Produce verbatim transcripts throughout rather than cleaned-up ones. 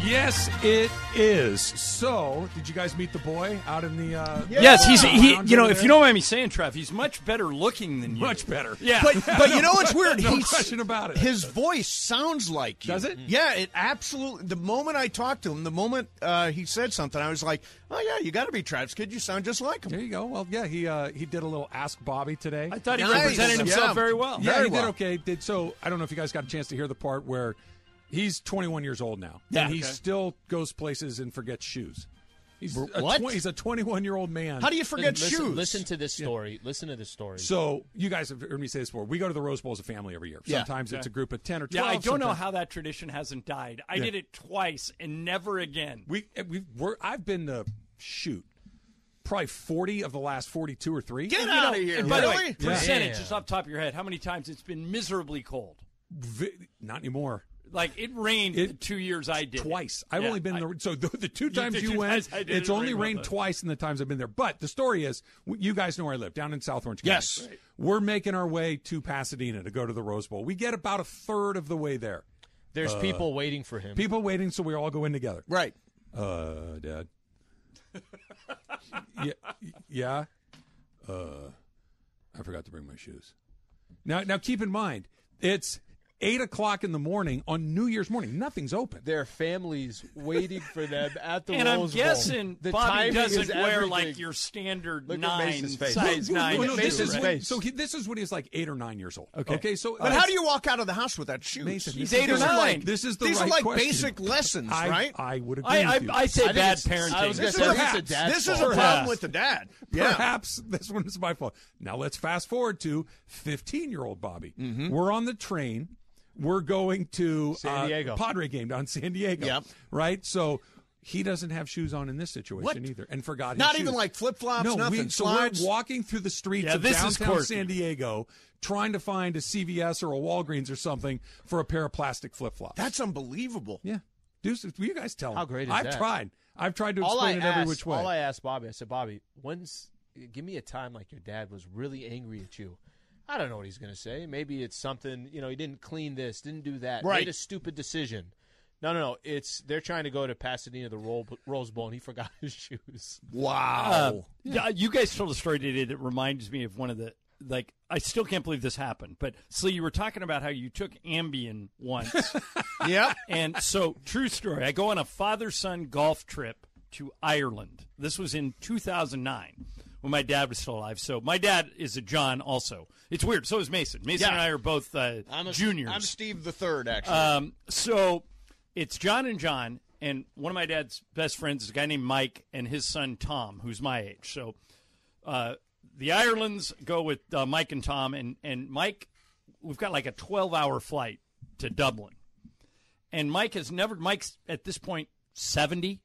Yes, it is. So, did you guys meet the boy out in the? Uh, yeah. Yes, he's he. lounge You know, over if there? you don't mind me saying, Trev, he's much better looking than you. Much better. Yeah, But but you know what's weird? No He's, question about it. His voice sounds like you. Does it? Yeah, it absolutely. The moment I talked to him, the moment uh, he said something, I was like, "Oh yeah, you got to be Travis Kid. You sound just like him." There you go. Well, yeah, he uh, he did a little Ask Bobby today. I thought he Nice. represented himself Yeah. very well. Yeah, Very he did well. okay. Did so. I don't know if you guys got a chance to hear the part where he's twenty-one years old now, Yeah. and he Okay. still goes places and forgets shoes. He's a What? twen- he's a twenty-one-year-old man. How do you forget listen, shoes? Listen to this story. Listen to this story. So you guys have heard me say this before. We go to the Rose Bowl as a family every year. Yeah. Sometimes it's a group of ten or Yeah, twelve. I don't know sometimes- how that tradition hasn't died. I Yeah. did it twice and never again. we we we're, I've been to shoot probably forty of the last forty-two or three. Get You out know, of here! and by the Really? way, Yeah. percentage Yeah. just off the top of your head, how many times it's been miserably cold? Vi- not anymore. Like it rained It- the two years I did it. Twice. I've Yeah, only been I- there. So the, the two You- times the you two went, times I did it's it only rained rained both. twice in the times I've been there. But the story is, w- you guys know where I live, down in South Orange County. Yes. Right. We're making our way to Pasadena to go to the Rose Bowl. We get about a third of the way there. There's people waiting for him. People waiting, so we all go in together. Right. Uh, Dad. yeah, yeah. Uh, I forgot to bring my shoes. Now, now keep in mind, it's eight o'clock in the morning on New Year's morning. Nothing's open. There are families waiting for them at the And I'm Rose Bowl. guessing The Bobby timing doesn't is wear everything. like your standard Look at nine, Mason's face. size Look, nine. Well, no, this Mason's is when, face. so he, this is when he's like eight or nine years old. Okay. Okay. So, But uh, how do you walk out of the house with that shoes? Mason, He's this eight is or the- nine. This is the These right are like question. basic lessons, I, right? I would agree I, with you. I, I say I think bad it's- parenting. I was gonna This say, is, I think perhaps, it's a dad's this is a fault. problem Perhaps. with the dad. Yeah. Perhaps this one is my fault. Now let's fast forward to fifteen-year-old Bobby. Mm-hmm. We're on the train. We're going to San uh, Diego. Padre game down in San Diego. Yep. Right? So he doesn't have shoes on in this situation What? either and forgot his Not shoes. even like flip-flops, no, nothing. We, so Slides. we're walking through the streets Yeah, of this is downtown quirky. San Diego trying to find a C V S or a Walgreens or something for a pair of plastic flip-flops. That's unbelievable. Yeah. Deuce, will you guys tell him? How great is I've that? tried. I've tried to all I explain it every asked, which way. all I asked Bobby, I said, Bobby, when's give me a time like your dad was really angry at you. I don't know what he's going to say. Maybe it's something, you know, he didn't clean this, didn't do that, Right. made a stupid decision. No, no, no. It's they're trying to go to Pasadena, the Ro- Rose Bowl, and he forgot his shoes. Wow. Yeah, you guys told a story today that reminds me of one of the like. I still can't believe this happened. But Slee, you were talking about how you took Ambien once, Yep. and so true story. I go on a father-son golf trip to Ireland. This was in two thousand nine when my dad was still alive. So my dad is a John also. It's weird. So is Mason. Mason Yeah. and I are both uh, I'm a, juniors. I'm Steve the Third, actually. Um, so it's John and John, and one of my dad's best friends is a guy named Mike and his son Tom, who's my age. So uh, the Irelands go with uh, Mike and Tom, and, and Mike, we've got like a twelve-hour flight to Dublin. And Mike has never, Mike's at this point seventy,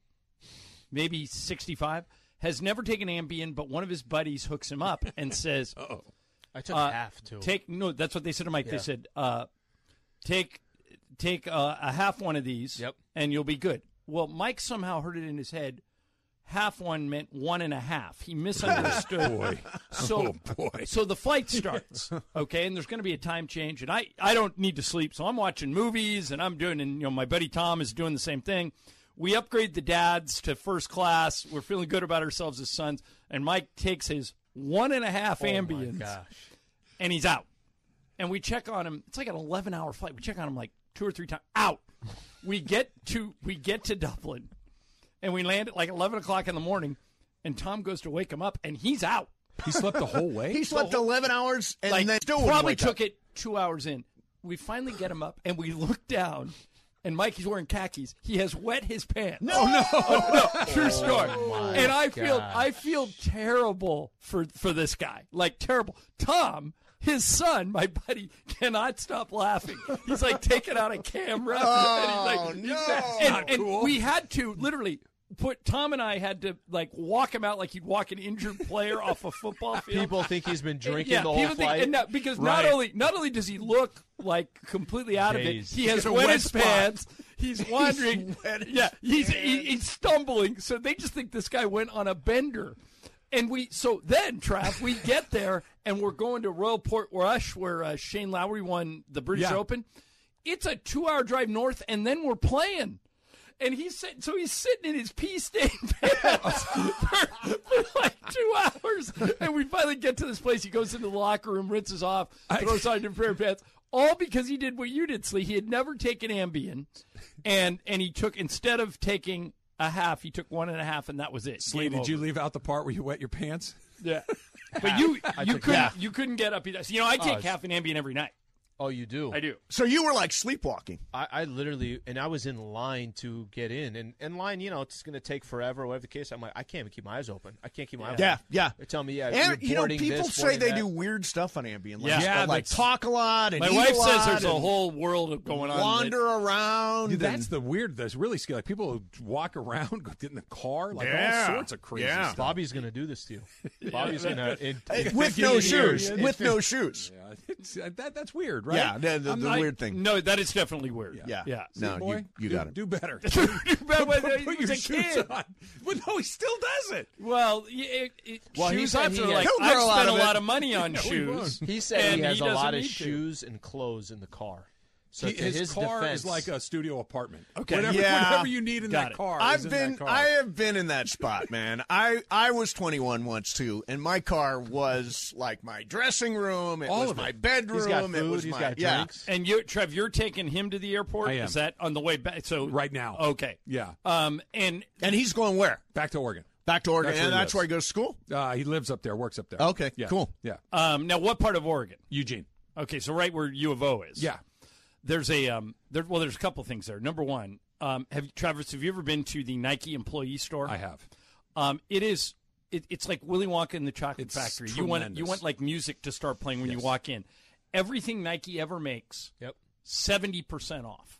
maybe sixty-five, has never taken Ambien, but one of his buddies hooks him up and says, Uh-oh. I took uh, half, too. Take no. That's what they said to Mike. Yeah. They said, uh, "Take, take uh, a half one of these, Yep. and you'll be good." Well, Mike somehow heard it in his head. Half one meant one and a half. He misunderstood. Boy. So, Oh, boy. so the flight starts, okay, and there's going to be a time change, and I, I don't need to sleep, so I'm watching movies, and I'm doing, and you know, my buddy Tom is doing the same thing. We upgrade the dads to first class. We're feeling good about ourselves as sons, and Mike takes his one and a half oh, Ambiens my gosh. and he's out. And we check on him. It's like an eleven-hour flight. We check on him like two or three times. Out. We get to we get to Dublin, and we land at like eleven o'clock in the morning. And Tom goes to wake him up, and he's out. He slept the whole way? he slept eleven hours and Like then still wouldn't probably wake took up. it two hours in. We finally get him up, and we look down, and Mike he's wearing khakis. He has wet his pants. No, no. Oh, no, true story. my and I feel gosh. I feel terrible for for this guy, like terrible. Tom, his son, my buddy, cannot stop laughing. He's like taking out a camera. Oh, and he's like, no. and, Not and cool. we had to literally put Tom and I had to like walk him out like you'd walk an injured player off a football field. People think he's been drinking yeah, the whole people think, flight. and now, because Right. not only not only does he look like completely out of it, Dazed. he has got a wet wet his spot. pants. He's wandering. wet his yeah, he's he, pants. he's stumbling. So they just think this guy went on a bender. And we so then Trav, we get there and we're going to Royal Port Rush where uh, Shane Lowry won the British Yeah. Open. It's a two-hour drive north, and then we're playing. And he's sitting, so he's sitting in his pea-stained pants for, for like two hours. And we finally get to this place. He goes into the locker room, rinses off, throws on a pair of pants. All because he did what you did, Slee. He had never taken Ambien, and and he took, instead of taking a half, he took one and a half, and that was it. Slee, did you leave out the part where you wet your pants? Yeah. But you you took couldn't half. you couldn't get up. You know, I take it's- half an Ambien every night. Oh, you do? I do. So you were like sleepwalking. I, I literally, and I was in line to get in, and in line, you know, it's going to take forever, whatever the case. I'm like, I can't even keep my eyes open. I can't keep my eyes Yeah, open. yeah. They're telling me, yeah, And you're you know, boarding people this, say boarding they that. do weird stuff on Ambien. Like, Yeah. Yeah, like that's- talk a lot and My eat wife a says lot there's a and whole world going on. wander that- around. Dude, that's and- the weird. That's really scary. Like people who walk around, go get in the car, like Yeah. all sorts of crazy Yeah. stuff. Bobby's going to do this to you. Bobby's going to. Hey, with no shoes. With no shoes. Yeah, it's, uh, that that's weird, right? Yeah, the, the, I'm the not- weird thing. No, that is definitely weird. Yeah. Yeah. No, Boy, you, you do, got it. Do better. But put, when put he your was a shoes kid. on. But no, he still does it. Well, it, it, Well, he shoes said up he to had- like He'll I've grow out spent a of it. lot of money on No, he shoes. He said and he has a doesn't lot of need to. shoes and clothes in the car. So He- to his, his, car defense, is like a studio apartment. Okay. Whatever, Yeah. whatever you need in Got that it. car. is I've in been that car. I have been in that spot, man. I I was twenty-one once too, and my car was like my dressing room, it All was of it. my bedroom, he's got it food, was he's my got yeah. drinks. And you, Trev, you're taking him to the airport. I am. Is that on the way back? So right now. Okay. Yeah. Um. And And he's going where? Back to Oregon. Back to Oregon, That's where and he that's lives. where he goes to school. Uh, he lives up there, works up there. Okay, Yeah. cool. Yeah. um. Now, what part of Oregon? Eugene. Okay, so right where U of O is. Yeah. There's a um. There, well, there's a couple things there. Number one, um, have you, Travis? Have you ever been to the Nike employee store? I have. Um, it is. It, it's like Willy Wonka and the Chocolate It's Factory. You want you tremendous. want like music to start playing when Yes. you walk in. Everything Nike ever makes, Yep. seventy percent off.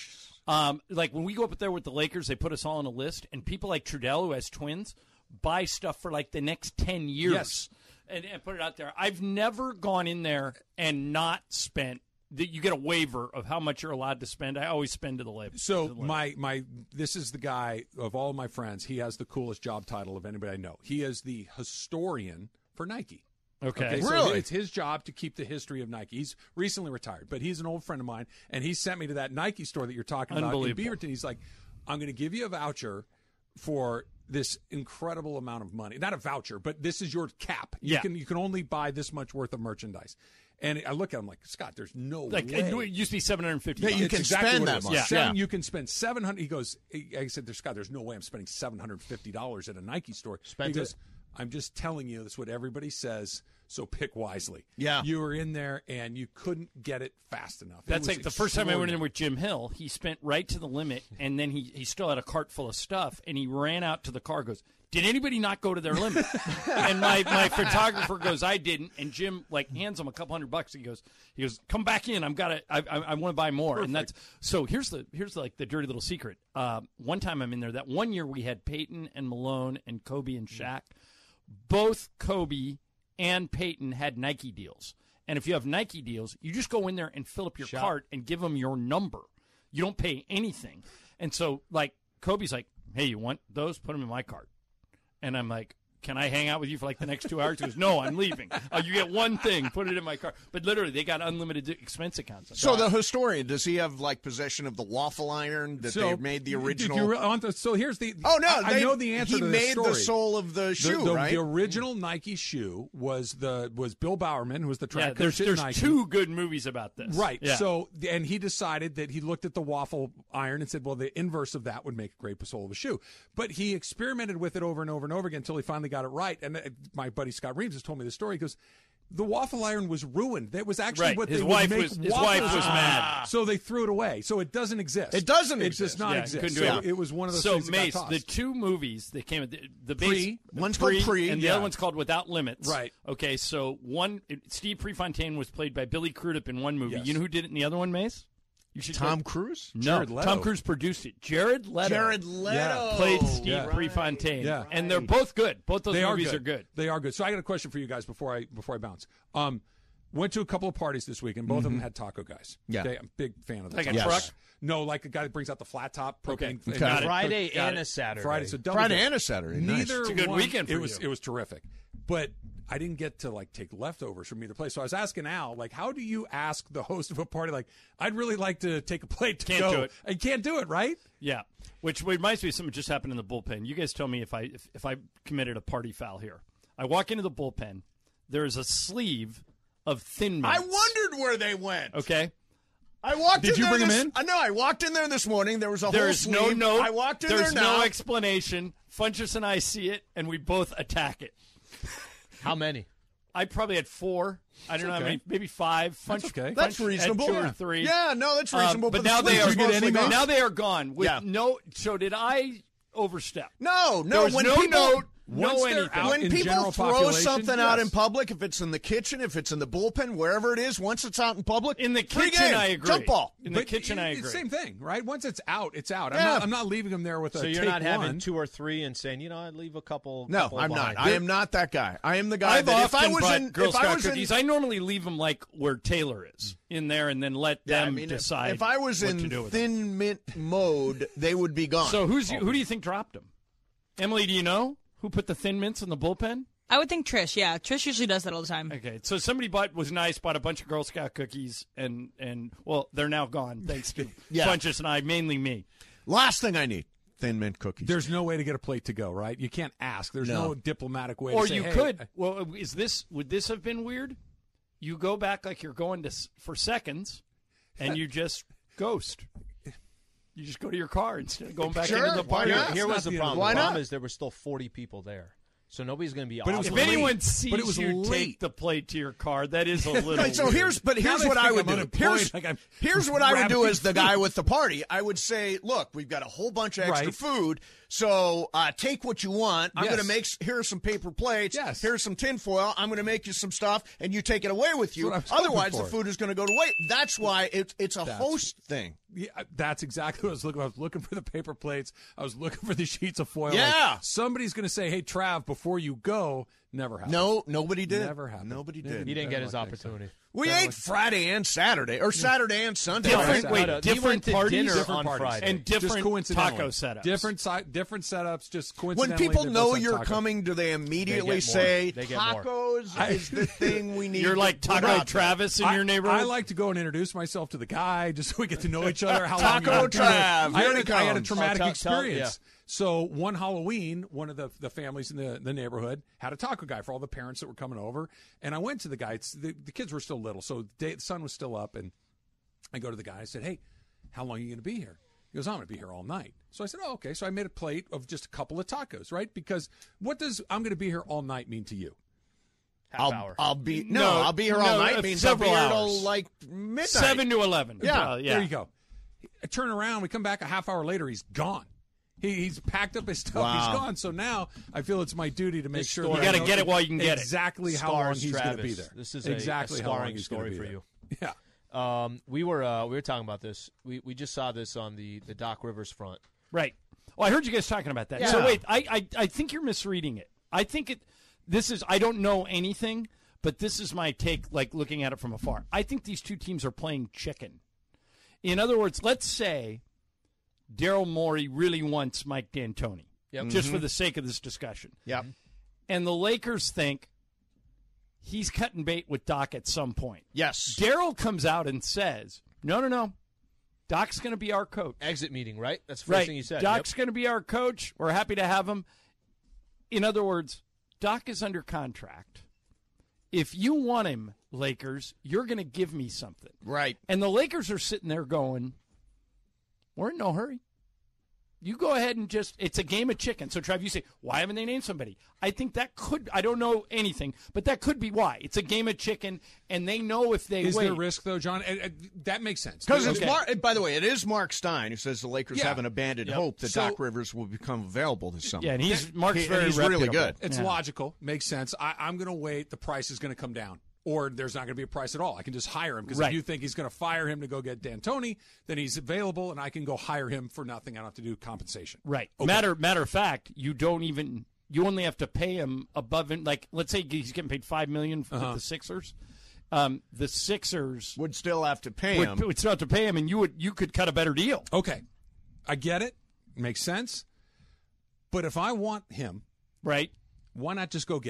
Um, like when we go up there with the Lakers, they put us all on a list, and people like Trudell, who has twins, buy stuff for like the next ten years Yes. and, and put it out there. I've never gone in there and not spent. That you get a waiver of how much you're allowed to spend. I always spend to the limit. So to the limit. my my this is the guy of all my friends. He has the coolest job title of anybody I know. He is the historian for Nike. okay. Okay, so Really? it's his job to keep the history of Nike. He's recently retired, but he's an old friend of mine, and he sent me to that Nike store that you're talking about in Unbelievable. Beaverton. He's like, I'm going to give you a voucher for this incredible amount of money. Not a voucher, but this is your cap. You Yeah. can you can only buy this much worth of mercurchandise. And I look at him like, Scott, there's no Like way. it used to be seven hundred fifty. Yeah, you It's can exactly spend what it that is. much. Yeah. Seven, Yeah. You can spend seven hundred. He goes. He, I said, "There's Scott. There's no way I'm spending seven hundred fifty dollars at a Nike store." Spent he goes, it. "I'm just telling you. That's what everybody says. So pick wisely." Yeah. you were in there and you couldn't get it fast enough. It That's was like the first time I went in extraordinary. with Jim Hill. He spent right to the limit, and then he, he still had a cart full of stuff, and he ran out to the car. Goes, did anybody not go to their limit? And my, my photographer goes, I didn't. And Jim like hands him a couple hundred bucks. He goes, he goes, come back in. I'm gotta, I, I, I want to buy more. And that's so. Here's the here's like the dirty little secret. Uh, one time I'm in there. That one year we had Peyton and Malone and Kobe and Shaq. Both Kobe and Peyton had Nike deals. And if you have Nike deals, you just go in there and fill up your Shop. cart and give them your number. You don't pay anything. And so, like, Kobe's like, hey, you want those? Put them in my cart. And I'm like, can I hang out with you for like the next two hours? He goes, no, I'm leaving. Uh, you get one thing, put it in my cart. But literally, they got unlimited expense accounts. So the historian, does he have like possession of the waffle iron that they made the if original? you re- want to- so here's the. oh no, I, they, I know the answer He to made this story. the sole of the The- shoe, the, right? the original Nike shoe was the was Bill Bowerman, who was the track yeah, there's coach at there's Nike. two good movies about this. Right. Yeah. So, and he decided that he looked at the waffle iron and said, well, the inverse of that would make a great sole of a shoe. But he experimented with it over and over and over again until he finally got it right. And uh, my buddy Scott Reeves has told me the story. He goes, the waffle iron was ruined. That was actually Right. what His they wife would make was- his waffles wife was on. mad. So they threw it away. So it doesn't exist. It doesn't It exist. does not Yeah, exist. couldn't do So it. it was one of those so things that got Mace, tossed. the two movies that came, the, the base, Pre. One's called Pre, and the yeah. other one's called Without Limits. Right. Okay, so one, Steve Prefontaine was played by Billy Crudup in one movie. Yes. You know who did it in the other one, Mace? You should Tom go- Cruise? No, Jared Leto. Tom Cruise produced it. Jared Leto. Jared Leto Yeah. played Steve Yeah. Prefontaine. Yeah. And they're both good. Both those they movies are good. are good. They are good. So I got a question for you guys before I before I bounce. Um, went to a couple of parties this week, and both of them had taco guys. Yeah. Okay, I'm a big fan of the Like a taco truck? guy. No, like a guy that brings out the flat top propane. Okay. and- Got it. Friday Got and it. a Saturday. Friday, so double Friday dip. and a Saturday. Nice. Neither It's a good one- weekend for it was you. it was terrific, but I didn't get to like take leftovers from either place. So I was asking Al, like, how do you ask the host of a party, like, I'd really like to take a plate to Can't go? do it. I can't do it, right? Yeah. Which reminds me of something that just happened in the bullpen. You guys tell me if I if, if I committed a party foul here. I walk into the bullpen. There is a sleeve of Thin Mints. I wondered where they went. Okay. I walked Did in you there bring this, them in? I know. I walked in there this morning. There was a There's whole no sleeve. note. I walked in There's there now. no explanation. Funchess and I see it, and we both attack it. How many? I probably had four. I don't know how okay. many, maybe five. Funch, That's okay. That's Funch had reasonable. two yeah. or three. Yeah, no, that's Um, reasonable. but the now they sleeves are was mostly gone. now they are gone with Yeah. no. So did I overstep? No, There no. was when no people, note, Once no they're anything. out when in people general throw population, something out yes. in public, if it's in the kitchen, if it's in the bullpen, wherever it is, once it's out in public, In the free kitchen, game, I agree. Jump ball. In the But kitchen, it- I it's agree. Same thing, right? Once it's out, it's out. I'm, Yeah. not, I'm not leaving them there with a So you're take not having one. two or three and saying, you know, I'd leave a couple. No, couple I'm not. behind. I am not that guy. I am the guy I've that if often I was brought in, Girl if I Scout was in, cookies, I normally leave them like where Taylor is in there, and then let Yeah, I them mean, if- decide. If, I was what in to do with them. thin mint mode, they would be gone. So who's you, who do you think dropped them? Emily, do you know who put the Thin Mints in the bullpen? I would think Trish. Yeah, Trish usually does that all the time. Okay, so somebody bought was nice, bought a bunch of Girl Scout cookies, and and well, they're now gone thanks to Yeah. Funchess and I, mainly me. Last thing I need, thin mint cookies. There's no way to get a plate to go, right? You can't ask. There's no, No. diplomatic way Or to say, you hey, could. I- Well, is this would this have been weird? You go back like you're going to s- for seconds, and you just ghost. You just go to your car instead of going back Sure, into the why party. not? Here, here That's was not the the problem. end of The the problem world. is there were still forty people there, so nobody's going to be. But it was If obligated. late. anyone sees But it was you late. take the plate to your car, that is a little. Right, so weird. here's but Now here's they what I think would I'm do. unemployed, Here's, like I'm here's what I would do grabbing as the guy with the party. I would say, look, we've got a whole bunch of extra Right. food, so uh, take what you want. I'm Yes. going to make. Here are some paper plates. Yes. Here's some tin foil. I'm going to make you some stuff, and you take it away with you. what I was hoping Otherwise, for. the food is going to go to waste. That's why it's it's a That's- host thing. Yeah, that's exactly what I was looking for. I was looking for the paper plates. I was looking for the sheets of foil. Yeah. Like, somebody's going to say, hey, Trav, before you go. Never happened. No, nobody did. Never happened. Nobody Never did. He didn't get his Never liked that. opportunity. We ate Friday and Saturday, or Saturday and Sunday. different. Right. Wait, No, no, he different went to parties, dinner Different on parties. Friday. and Just different coincidentally. taco setups. Different si- different setups, just When coincidentally. people they know both had you're tacos. coming, do they immediately They get more. say They get more. tacos is the thing we need? You're to like put Taco out there? Travis in I, your neighborhood. I like to go and introduce myself to the guy just so we get to know each other. How long Taco you've been there. Trav, I here had, he a, I had a comes. traumatic Oh, tell- tell- experience. So one Halloween, one of the the families in the, the neighborhood had a taco guy for all the parents that were coming over, and I went to the guy. It's, the, the kids were still little, so the, day, the sun was still up, and I go to the guy. I said, "Hey, how long are you going to be here?" He goes, "I'm going to be here all night." So I said, "Oh, okay." So I made a plate of just a couple of tacos, right? Because what does "I'm going to be here all night" mean to you? Half I'll, hour. I'll be no, No, I'll be here all no, night. uh, Means I'll be several here hours. till like midnight. Seven to eleven. Yeah, Uh, yeah. There you go. I turn around. We come back a half hour later. He's gone. He, he's packed up his stuff. Wow. He's gone. So now I feel it's my duty to make This sure story- that You I gotta know get it while you can get it. exactly how long Stars he's going to Travis. be there. This is a- exactly a how long scarring he's gonna story be for there. you. Yeah. Um, we were uh, we were talking about this. We we just saw this on the, the Doc Rivers front. Right. Well, I heard you guys talking about that. Yeah. So wait, I, I I think you're misreading it. I think it. This is. I don't know anything, but this is my take. Like looking at it from afar, I think these two teams are playing chicken. In other words, let's say Daryl Morey really wants Mike D'Antoni, Yep. just for the sake of this discussion, Yep. and the Lakers think he's cutting bait with Doc at some point. Yes. Daryl comes out and says, "No, no, no, Doc's going to be our coach." Exit meeting, right? That's the first Right. thing he said. Doc's Yep. going to be our coach. We're happy to have him. In other words, Doc is under contract. If you want him, Lakers, you're going to give me something. Right. And the Lakers are sitting there going, we're in no hurry. You go ahead and just, it's a game of chicken. So, Trav, you say, why haven't they named somebody? I think that could, I don't know anything, but that could be why. It's a game of chicken, and they know if they Is wait. there risk though, John? And, and that makes sense Because it's Okay. Mark. By the way, it is Mark Stein who says the Lakers Yeah. haven't abandoned Yep. hope that So- Doc Rivers will become available this summer. Yeah, and he's, Mark's He- and very he's really reputable. good. It's Yeah. logical, makes sense. I, I'm going to wait. The price is going to come down, or there's not going to be a price at all. I can just hire him because Right. if you think he's going to fire him to go get D'Antoni, then he's available, and I can go hire him for nothing. I don't have to do compensation. Right. Okay. Matter matter of fact, you don't even you only have to pay him above it. Like let's say he's getting paid five million for Uh-huh. the Sixers. Um, the Sixers Would still have to pay would, him. would still have to pay him, and you would you could cut a better deal. Okay, I get it. Makes sense. But if I want him, Right. why not just go get him?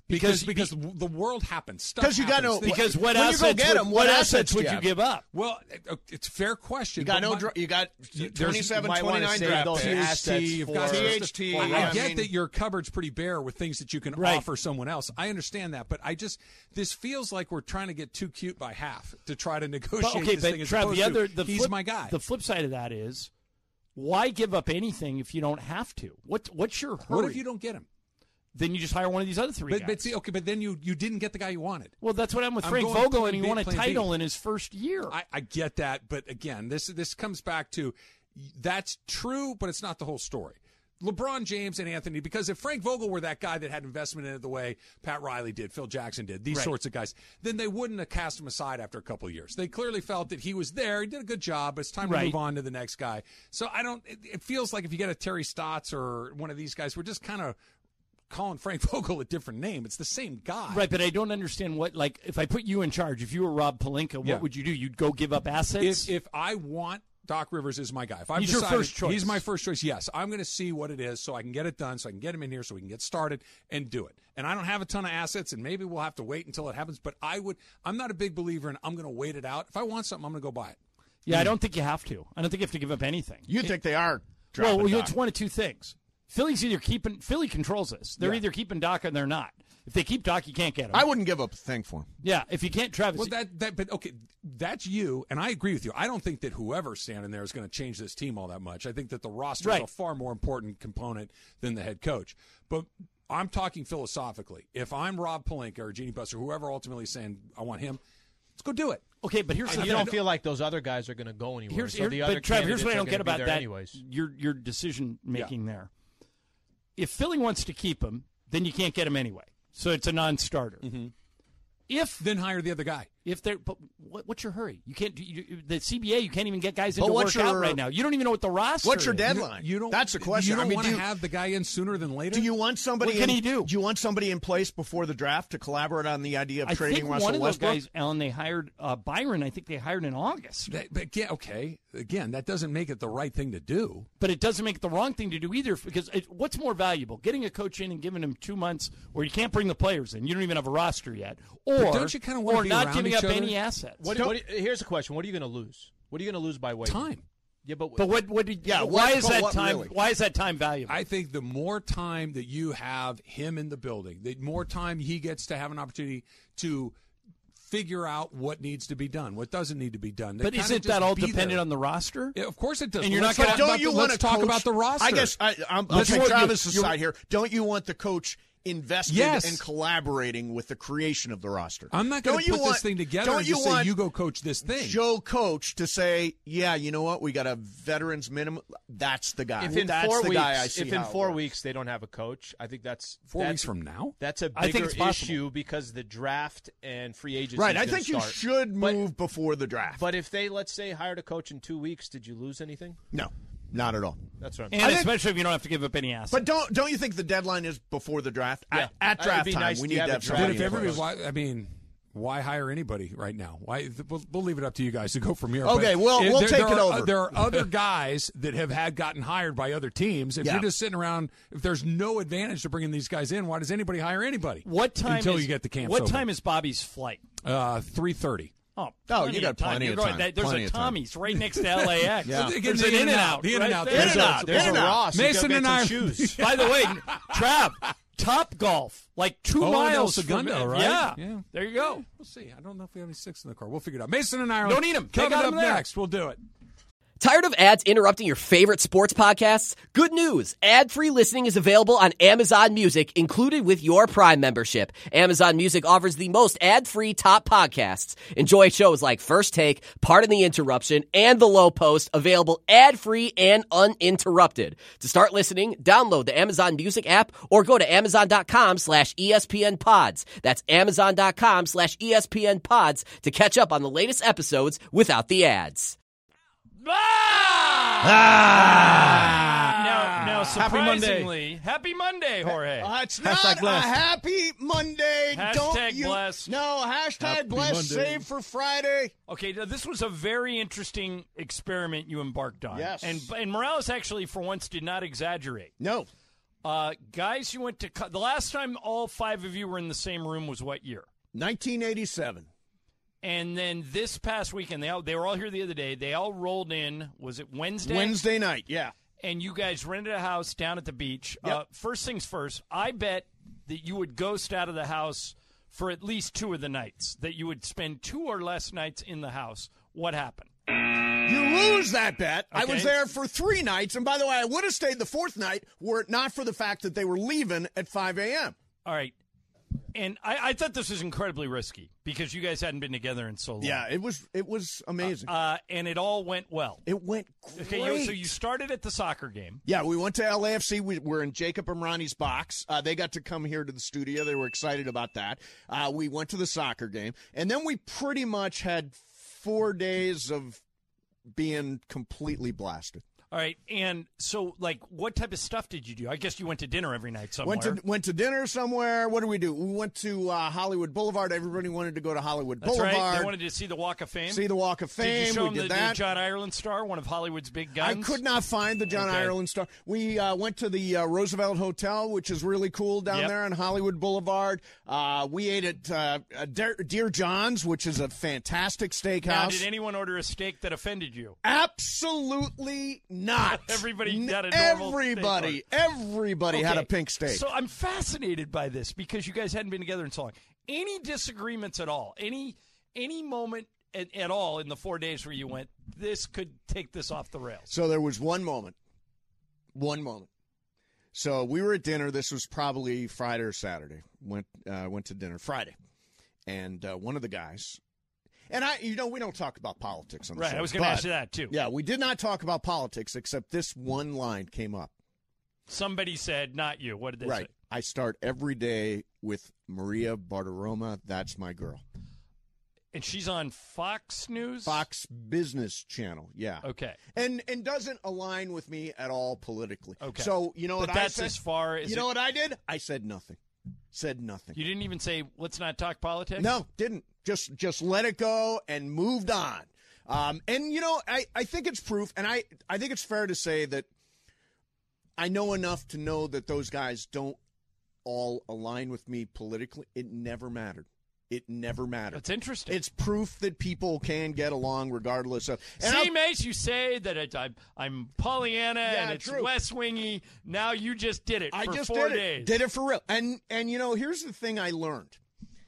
Because Because- because the world happens. Stuff Because you got happens. no- Things- Because what When you go assets? get would, 'em, what what assets assets would do you you have? give up? well, it- it's a fair question. You got but no. my- dra- You got There's- twenty-seven, might wanna twenty-nine save draft those picks. assets you've for- got T H T, I, I yeah, I get mean- that your cupboard's pretty bare with things that you can Right. offer someone else. I understand that, but I just this feels like we're trying to get too cute by half to try to negotiate But, okay, this but thing. As Trav, opposed the to, other, the he's flip, my guy. The flip side of that is, why give up anything if you don't have to? What What's your hurry? what if you don't get him? Then you just hire one of these other three But, guys. but see, okay, but then you you didn't get the guy you wanted. well, that's what happened with I'm Frank going Vogel, plan and he B- won a plan B. title in his first year. I, I get that, but again, this this comes back to that's true, but it's not the whole story. LeBron James and Anthony, because if Frank Vogel were that guy that had investment in it the way Pat Riley did, Phil Jackson did, these Right. sorts of guys, then they wouldn't have cast him aside after a couple of years. They clearly felt that he was there, he did a good job, but it's time Right. to move on to the next guy. So I don't, it, it feels like if you get a Terry Stotts or one of these guys, we're just kind of calling Frank Vogel a different name. It's the same guy. Right, but I don't understand what, like, if I put you in charge, if you were Rob Pelinka, Yeah. what would you do? You'd go give up assets? If, if I want Doc Rivers is my guy. If I've He's your decided first choice. he's my first choice, yes, I'm going to see what it is so I can get it done, so I can get him in here, so we can get started and do it. And I don't have a ton of assets, and maybe we'll have to wait until it happens. But I would. I'm not a big believer in I'm going to wait it out. If I want something, I'm going to go buy it. yeah, I don't think you have to. I don't think you have to give up anything. You think they are? Well, dropping it's Doc. one of two things. Philly's either keeping Philly controls this. They're Yeah. either keeping Doc or they're not. If they keep Doc, you can't get him. I wouldn't give up a thing for him. yeah, if you can't, Travis. Well, that that but okay, that's you, and I agree with you. I don't think that whoever's standing there is going to change this team all that much. I think that the roster is Right. a far more important component than the head coach. But I'm talking philosophically. If I'm Rob Pelinka or Jeannie Buss or whoever ultimately is saying I want him, let's go do it. okay, but here's the You thing. don't feel like those other guys are going to go anywhere. Here's, so here- the other but Trav, here's what I don't candidates get are gonna about be there that. anyways. Your your decision making there. If Philly wants to keep him, then you can't get him anyway. So it's a non-starter. If Then hire the other guy. if they're, but what, what's your hurry? You can't. You, you- the C B A, you can't even get guys in But to work what's out your- right now. You don't even know what the roster. What's your is. deadline? You don't. That's the question. You don't I mean, want do to you, have the guy in sooner than later. do you want somebody? What can in, he do? Do you want somebody in place before the draft to collaborate on the idea of I trading think Russell one of those Westbrook? guys, Alan, they hired uh, Byron. I think they hired in August. That- but again, okay, again, that doesn't make it the right thing to do. But it doesn't make it the wrong thing to do either, because it, what's more valuable, getting a coach in and giving him two months where you can't bring the players in, you don't even have a roster yet, or But don't you kinda wanna or be not around giving each up other? any assets? What, what, here's a question: what are you going to lose? What are you going to lose by waiting? Time. Yeah, but, But what? What did? Yeah, Why what- is but that what time? really? Why is that time valuable? I think the more time that you have him in the building, the more time he gets to have an opportunity to figure out what needs to be done, what doesn't need to be done. They but kinda isn't just that all be dependent there. on the roster? Yeah, of course it does. And you're Let's not gonna- talk Don't about you the, want let's to talk coach, about the roster. I guess I, I'm, I'll Let's take what- Travis's you're- side here. Don't you want the coach invested Yes. in collaborating with the creation of the roster? I'm not going Don't to you put want- this thing together don't and you just say want you go coach this thing. Joe Coach to say, yeah, you know what? We got a veterans minimum. That's the guy. if in that's four the weeks, guy I see if in how it four works. weeks they don't have a coach, I think that's Four that's, weeks from now? That's a I think bigger it's possible. issue because the draft and free agency. Right. is I gonna think you start. should But- move before the draft. But if they, let's say, hired a coach in two weeks, did you lose anything? no, not at all. That's what I'm And saying. think- especially if you don't have to give up any assets. But don't don't you think the deadline is before the draft? Yeah. At, at It'd draft be time, nice we to need have to it have drawn Then somebody if in everybody, place. why, I mean, why hire anybody right now? Why we'll, we'll leave it up to you guys to go from here. Okay, But we'll- if we'll there, take there it are, over. There are other guys that have had gotten hired by other teams. If Yeah. you're just sitting around, if there's no advantage to bringing these guys in, why does anybody hire anybody? what time until is, you get the camps What open? time is Bobby's flight? Uh, three thirty. Oh, Oh, plenty you got of time. plenty You're of going- time. that- There's Plenty a of time. Tommy's right next to L A X. Yeah. There's The an In-N-Out. The In-N-Out. Right The there. In-N-Out. There's a In-N-Out. Ross. You Mason gotta and get I- some shoes. By the way, Trav, Top Golf, like two Oh, miles El from Segundo, right? Yeah. Yeah. There you go. We'll see. I don't know if we have any six in the car. We'll figure it out. Mason and Ireland. Don't need 'em. They Coming got up 'em there. next. We'll do it. Tired of ads interrupting your favorite sports podcasts? Good news. Ad-free listening is available on Amazon Music, included with your Prime membership. Amazon Music offers the most ad-free top podcasts. Enjoy shows like First Take, Pardon the Interruption, and The Low Post, available ad-free and uninterrupted. To start listening, download the Amazon Music app or go to amazon.com slash ESPN pods. That's amazon.com slash ESPN pods to catch up on the latest episodes without the ads. Now, now, Happy Monday. surprisingly, happy Monday, Jorge. Uh, it's not Hashtag a blessed. happy Monday. Hashtag Don't you, blessed. No, hashtag blessed. Save for Friday. Okay, now this was a very interesting experiment you embarked on. Yes. And, and Morales actually, for once, did not exaggerate. No. Uh, guys, you went to co- the last time all five of you were in the same room was what year? nineteen eighty-seven. And then this past weekend, they all, they were all here the other day. They all rolled in. Was it Wednesday? Wednesday night, yeah. And you guys rented a house down at the beach. Yep. Uh, first things first, I bet that you would ghost out of the house for at least two of the nights, that you would spend two or less nights in the house. What happened? You lose that bet. I Okay. was there for three nights, and by the way, I would have stayed the fourth night were it not for the fact that they were leaving at five a.m. All right. And I, I thought this was incredibly risky because you guys hadn't been together in so long. Yeah, it was it was amazing. Uh, and it all went well. it went great. Okay, you, so you started at the soccer game. Yeah, we went to L A F C. We were in Jacob and Ronnie's box. Uh, they got to come here to the studio. They were excited about that. Uh, we went to the soccer game, and then we pretty much had four days of being completely blasted. All right, and so, like, what type of stuff did you do? I guess you went to dinner every night somewhere. Went to went to dinner somewhere. What did we do? We went to uh, Hollywood Boulevard. Everybody wanted to go to Hollywood That's Boulevard. right. They wanted to see the Walk of Fame. See the Walk of Fame. Did you show we them did the, that. the John Ireland star, one of Hollywood's big guns? I could not find the John Okay. Ireland star. We uh, went to the uh, Roosevelt Hotel, which is really cool down Yep. there on Hollywood Boulevard. Uh, we ate at uh, uh, Dear, Dear John's, which is a fantastic steakhouse. Now, did anyone order a steak that offended you? Absolutely not. Everybody had a normal Everybody, everybody had Okay, a pink steak. So I'm fascinated by this because you guys hadn't been together in so long. Any disagreements at all? Any any moment at, at all in the four days where you went, this could take this off the rails? So there was one moment. One moment. So we were at dinner. This was probably Friday or Saturday. Went uh, went to dinner Friday, and uh, one of the guys, and I, you know, we don't talk about politics on the Right, show. I was going to but, ask you that too. Yeah, we did not talk about politics except this one line came up. Somebody said, not you. What did they Right. say? I start every day with Maria Bartiromo. That's my girl. And she's on Fox News? Fox Business Channel. Yeah. Okay. And and doesn't align with me at all politically. Okay. So you know But what that's I said? as far as you it- know what I did? I said nothing. Said nothing. You didn't even say, let's not talk politics? No, didn't. Just just let it go and moved on. Um, and, you know, I, I think it's proof, and I, I think it's fair to say that I know enough to know that those guys don't all align with me politically. It never mattered. It never mattered. That's interesting. It's proof that people can get along regardless of. And See, I'll- Mace, you say that it, I'm, I'm Pollyanna Yeah, and it's true. West Wingy. Now you just did it I for just four did it. days. Did it for real. And and you know, here's the thing I learned.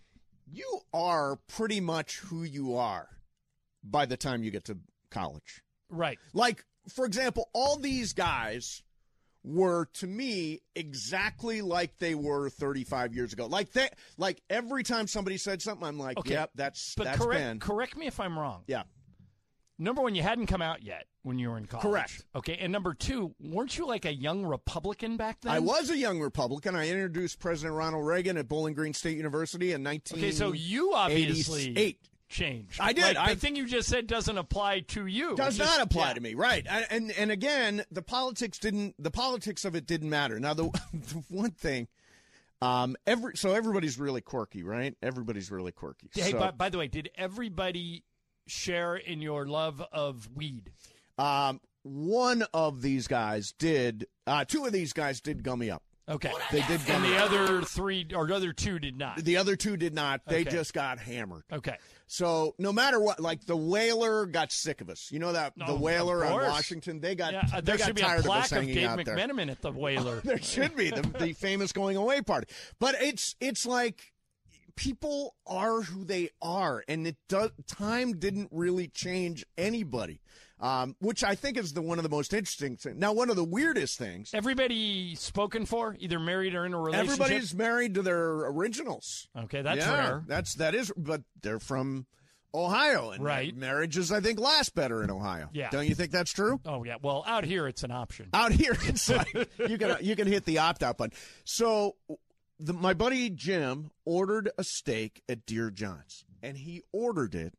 You are pretty much who you are by the time you get to college. Right. Like, for example, all these guys were to me exactly like they were thirty-five years ago. Like they like every time somebody said something, I'm like, Okay. yep, that's But that's correct, Ben. correct me if I'm wrong. Yeah. Number one, you hadn't come out yet when you were in college. Correct. Okay. And number two, weren't you like a young Republican back then? I was a young Republican. I introduced President Ronald Reagan at Bowling Green State University in nineteen Okay, so you obviously eighty-eight. changed. I did. Like, I- the thing you just said doesn't apply to you. Does It just- not apply yeah. to me, right? And, and and again, the politics didn't. The politics of it didn't matter. Now, the, the one thing, um, every so everybody's really quirky, right? Everybody's really quirky. Hey, so, by, by the way, did everybody share in your love of weed? um, one of these guys did. Uh, two of these guys did gummy up. Okay. They did And gummy the up. other three or the other two did not. The other two did not. They Okay. just got hammered. Okay. So no matter what, like the Whaler got sick of us. You know that No, the Whaler of on course. Washington, they got Yeah, uh, they there got should be tired a of us plaque of hanging Dave out there. McMenamin at the Whaler. There should be the, the famous going away party, but it's it's like people are who they are, and it does. Time didn't really change anybody, um, which I think is the one of the most interesting things. Now, one of the weirdest things. Everybody spoken for, either married or in a relationship. Everybody's married to their originals. Okay, that's yeah, rare. That's that is, but they're from Ohio, and Right. marriages I think last better in Ohio. Yeah. Don't you think that's true? Oh yeah. Well, out here it's an option. Out here, it's like you can you can hit the opt out button. So, the, my buddy Jim ordered a steak at Dear John's, and he ordered it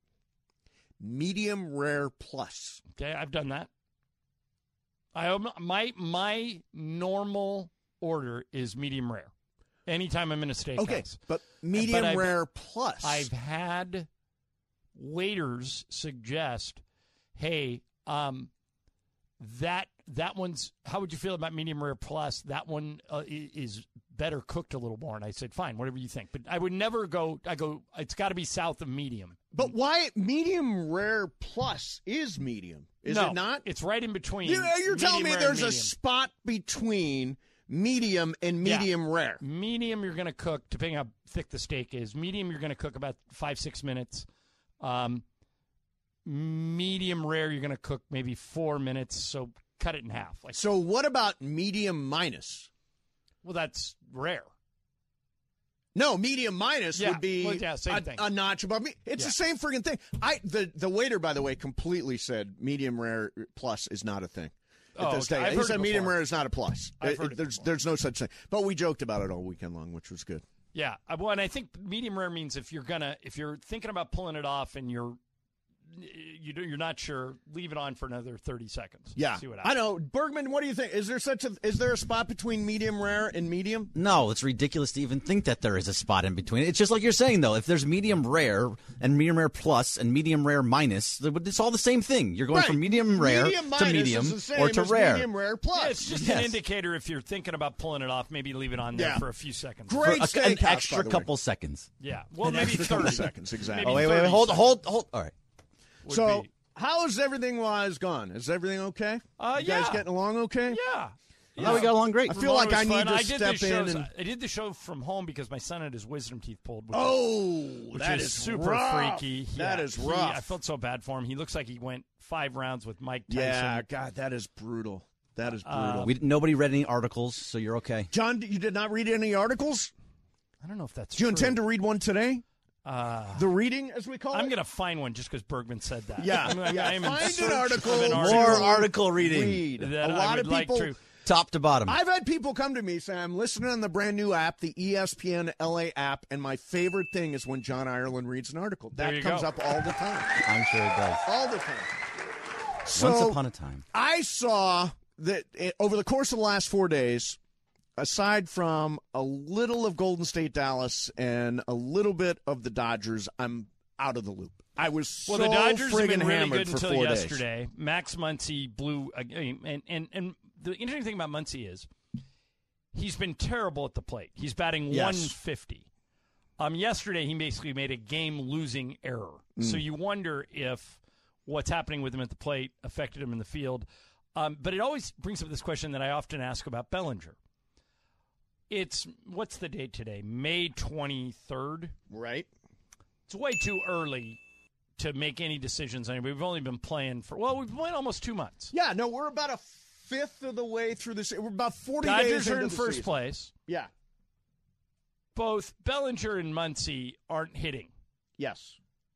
medium rare plus. Okay, I've done that. I my my normal order is medium rare. Anytime I'm in a steakhouse. Okay, but medium I've- rare plus. I've had waiters suggest, "Hey, um, that that one's. How would you feel about medium rare plus? That one uh, is better cooked a little more. And I said, fine, whatever you think. But I would never go. I go. It's got to be south of medium. But why medium rare plus is medium? Is no, it not? It's right in between. You're, you're telling me rare there's and a spot between medium and medium yeah. rare. Medium, you're going to cook, depending how thick the steak is. Medium, you're going to cook about five, six minutes. Um, medium rare, you're going to cook maybe four minutes. So cut it in half. Like so, what about medium minus? Well, that's rare. No, medium minus yeah. would be well, yeah, same a, thing. a notch above me. It's yeah. the same friggin' thing. I the the waiter, by the way, completely said medium rare plus is not a thing. Oh, At this okay. day. I've He heard said it medium before. rare is not a plus. I've It- heard it- it there's before. there's no such thing. But we joked about it all weekend long, which was good. Yeah, I- well, and I think medium rare means if you're gonna if you're thinking about pulling it off and you're you do, you're not sure, leave it on for another thirty seconds. Yeah, See what I happens. know. Bergman, what do you think? Is there such a is there a spot between medium rare and medium? No, it's ridiculous to even think that there is a spot in between. It's just like you're saying, though. If there's medium rare and medium rare plus and medium rare minus, it's all the same thing. You're going Right. from medium rare Medium to minus medium is the same or to as rare. Medium rare plus. Yeah, it's just Yes. an indicator if you're thinking about pulling it off, maybe leave it on there Yeah. for a few seconds. Great For a- an steakhouse, by extra the way. couple seconds. Yeah, well, An maybe extra couple thirty seconds, exactly. Maybe Oh, wait, wait, wait. thirty Hold, seconds hold, hold. All right. would So, be- how is everything wise gone? Is everything okay? Uh, you guys yeah. getting along okay? yeah. Oh, we got along great. I feel like Remote I was need fun. to I did step the shows, in and- I did the show from home because my son had his wisdom teeth pulled. Which Oh, is, which that is is super rough. freaky. That Yeah, is he- rough. I felt so bad for him. He looks like he went five rounds with Mike Tyson. Yeah, God, that is brutal. That is brutal. We, nobody read any articles, so you're okay. John, you did not read any articles? I don't know if that's Do you true. intend to read one today? Uh, The reading, as we call I'm it? going to find one just because Bergman said that. Yeah, I'm, I'm, yeah. I'm in Find an search article. of an More article More article reading. Read. that A I lot would of like people. to. Top to bottom. I've had people come to me say, I'm listening on the brand new app, the E S P N L A app, and my favorite thing is when John Ireland reads an article. There That you comes go. up all the time. I'm sure it does. All the time. So, Once upon a time. I saw that it, over the course of the last four days, aside from a little of Golden State Dallas and a little bit of the Dodgers, I'm out of the loop. I was Well, so the Dodgers have friggin' been really hammered good for until four days. yesterday. Max Muncy blew, a game, and and and the interesting thing about Muncy is he's been terrible at the plate. He's batting Yes. one fifty. Um, yesterday he basically made a game-losing error. So Mm. you wonder if what's happening with him at the plate affected him in the field. Um, but it always brings up this question that I often ask about Bellinger. It's what's the date today? May twenty-third. Right? It's way too early to make any decisions on it. We've only been playing for, well, we've been playing almost two months. Yeah, no, we're about a fifth of the way through this. We're about forty Dodgers days are into in the first season. place. Yeah. Both Bellinger and Muncy aren't hitting. Yes.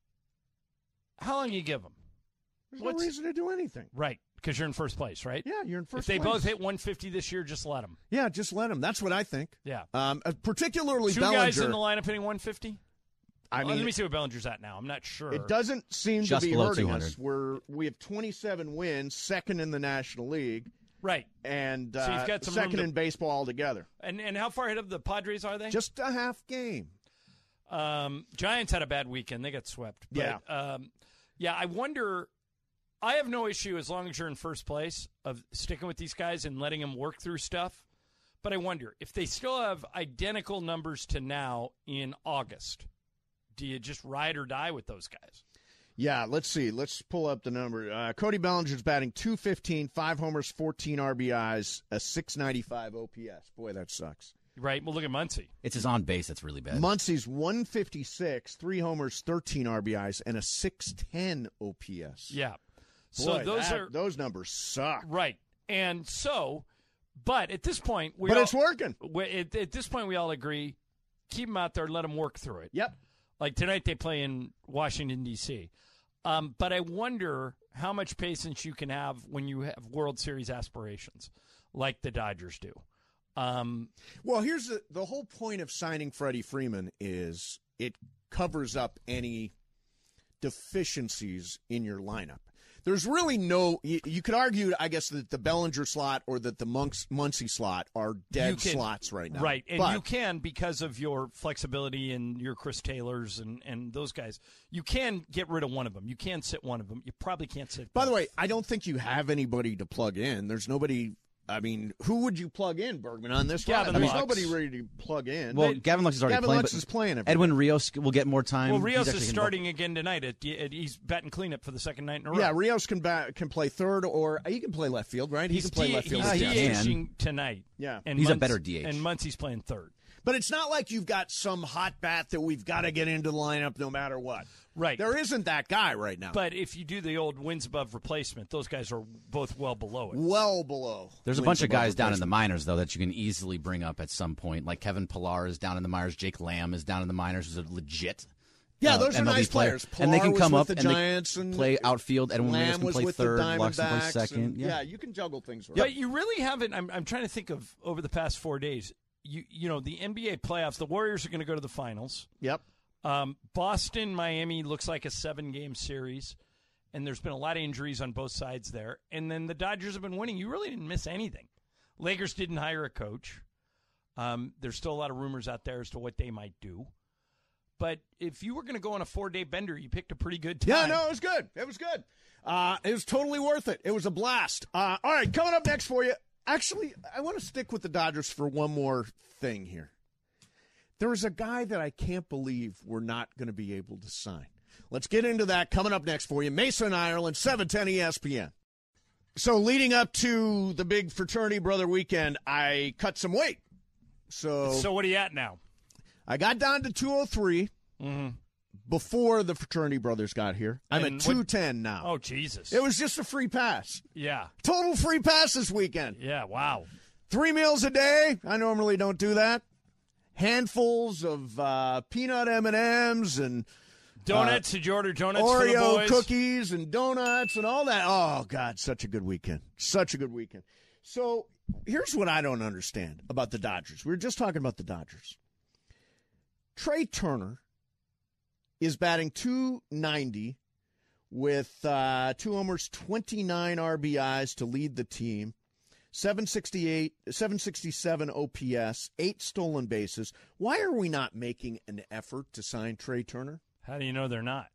How long do you give them? There's What's- no reason to do anything. Right, because you're in first place, right? Yeah, you're in first If they place. both hit one fifty this year, just let them. Yeah, just let them. That's what I think. Yeah. Um, uh, particularly Two Bellinger. guys in the lineup hitting one fifty? I Well, mean, let me see what Bellinger's at now. I'm not sure. it doesn't seem Just to be below hurting two us. hundred. We're we have twenty-seven wins, second in the National League, Right. and So uh, you've got some room second to- in baseball altogether. And and how far ahead of the Padres are they? Just a half game. Um, Giants had a bad weekend. They got swept. But, Yeah. Um, yeah, I wonder. I have no issue as long as you're in first place of sticking with these guys and letting them work through stuff. But I wonder if they still have identical numbers to now in August, do you just ride or die with those guys? Yeah, let's see. Let's pull up the number. Uh, Cody Bellinger's batting two fifteen, five homers, fourteen R B Is, a six ninety-five O P S. Boy, that sucks. Right. Well, look at Muncy. It's his on base that's really bad. Muncy's one fifty-six, three homers, thirteen R B Is, and a six ten O P S. Yeah. Boy, So those that- are those numbers suck. right. And so, but at this point, we But all, it's working. we- At, at this point, we all agree, keep them out there, let them work through it. Yep. Like tonight, they play in Washington, D C Um, but I wonder how much patience you can have when you have World Series aspirations, like the Dodgers do. Um, Well, here's the the whole point of signing Freddie Freeman is it covers up any deficiencies in your lineup. there's really no. You, you could argue, I guess, that the Bellinger slot or that the Monks, Muncy slot are dead can, slots right now. Right, and but, you can, because of your flexibility and your Chris Taylors and, and those guys, you can get rid of one of them. You can sit one of them. You probably can't sit By both. the way, I don't think you have anybody to plug in. There's nobody. I mean, who would you plug in, Bergman, on this Gavin line? There's Lux. nobody ready to plug in. Well, They- Gavin Lux is already Gavin playing. Lux but is playing every Edwin day. Rios will get more time. Well, He's Rios actually is involved. starting again tonight. At, at, he's batting cleanup for the second night in a row. Yeah, Rios can ba- can play third, or he can play left field, right? He he's can play D- left field. He's with he Jets. can. DHing tonight. Yeah. and He's a Muntz- better D H. And Muncie's playing third. But it's not like you've got some hot bat that we've got to get into the lineup no matter what. Right. There isn't that guy right now. But if you do the old wins above replacement, those guys are both well below it. well below. There's a wins bunch of above guys down in the replacement. minors, though, that you can easily bring up at some point. Like Kevin Pillar is down in the minors. Jake Lamb is down in the minors, who's a legit. Yeah, uh, those are M L B nice player. players. And they can Pilar come was up with and the they Giants and play outfield. Edwin Rios Lamb can was play with third. the Lux can play Diamondbacks. second. and- Yeah. yeah, you can juggle things around. But you really haven't. I'm, I'm trying to think of over the past four days. You you know the N B A playoffs. The Warriors are going to go to the finals. Yep. Um, Boston, Miami looks like a seven-game series, and there's been a lot of injuries on both sides there. And then the Dodgers have been winning. You really didn't miss anything. Lakers didn't hire a coach. Um, there's still a lot of rumors out there as to what they might do. But if you were going to go on a four-day bender, you picked a pretty good time. Yeah, no, it was good. It was good. Uh, it was totally worth it. It was a blast. Uh, all right, coming up next for you. Actually, I want to stick with the Dodgers for one more thing here. There is a guy that I can't believe we're not going to be able to sign. Let's get into that coming up next for you. Mason, Ireland, seven ten E S P N. So leading up to the big fraternity brother weekend, I cut some weight. So, So what are you at now? I got down to two oh three Mm-hmm. before the fraternity brothers got here. I'm And at what- two ten now. Oh, Jesus. It was just a free pass. Yeah. Total free pass this weekend. Yeah, wow. Three meals a day. I normally don't do that. Handfuls of uh, peanut M and M's and Donuts, did you order donuts for the Oreo boys? cookies and donuts and all that. Oh, God, such a good weekend. Such a good weekend. So here's what I don't understand about the Dodgers. We were just talking about the Dodgers. Trey Turner is batting two ninety with uh, two homers, twenty-nine R B Is to lead the team. seven sixty-eight, seven sixty-seven O P S, eight stolen bases. Why are we not making an effort to sign Trey Turner? How do you know they're not?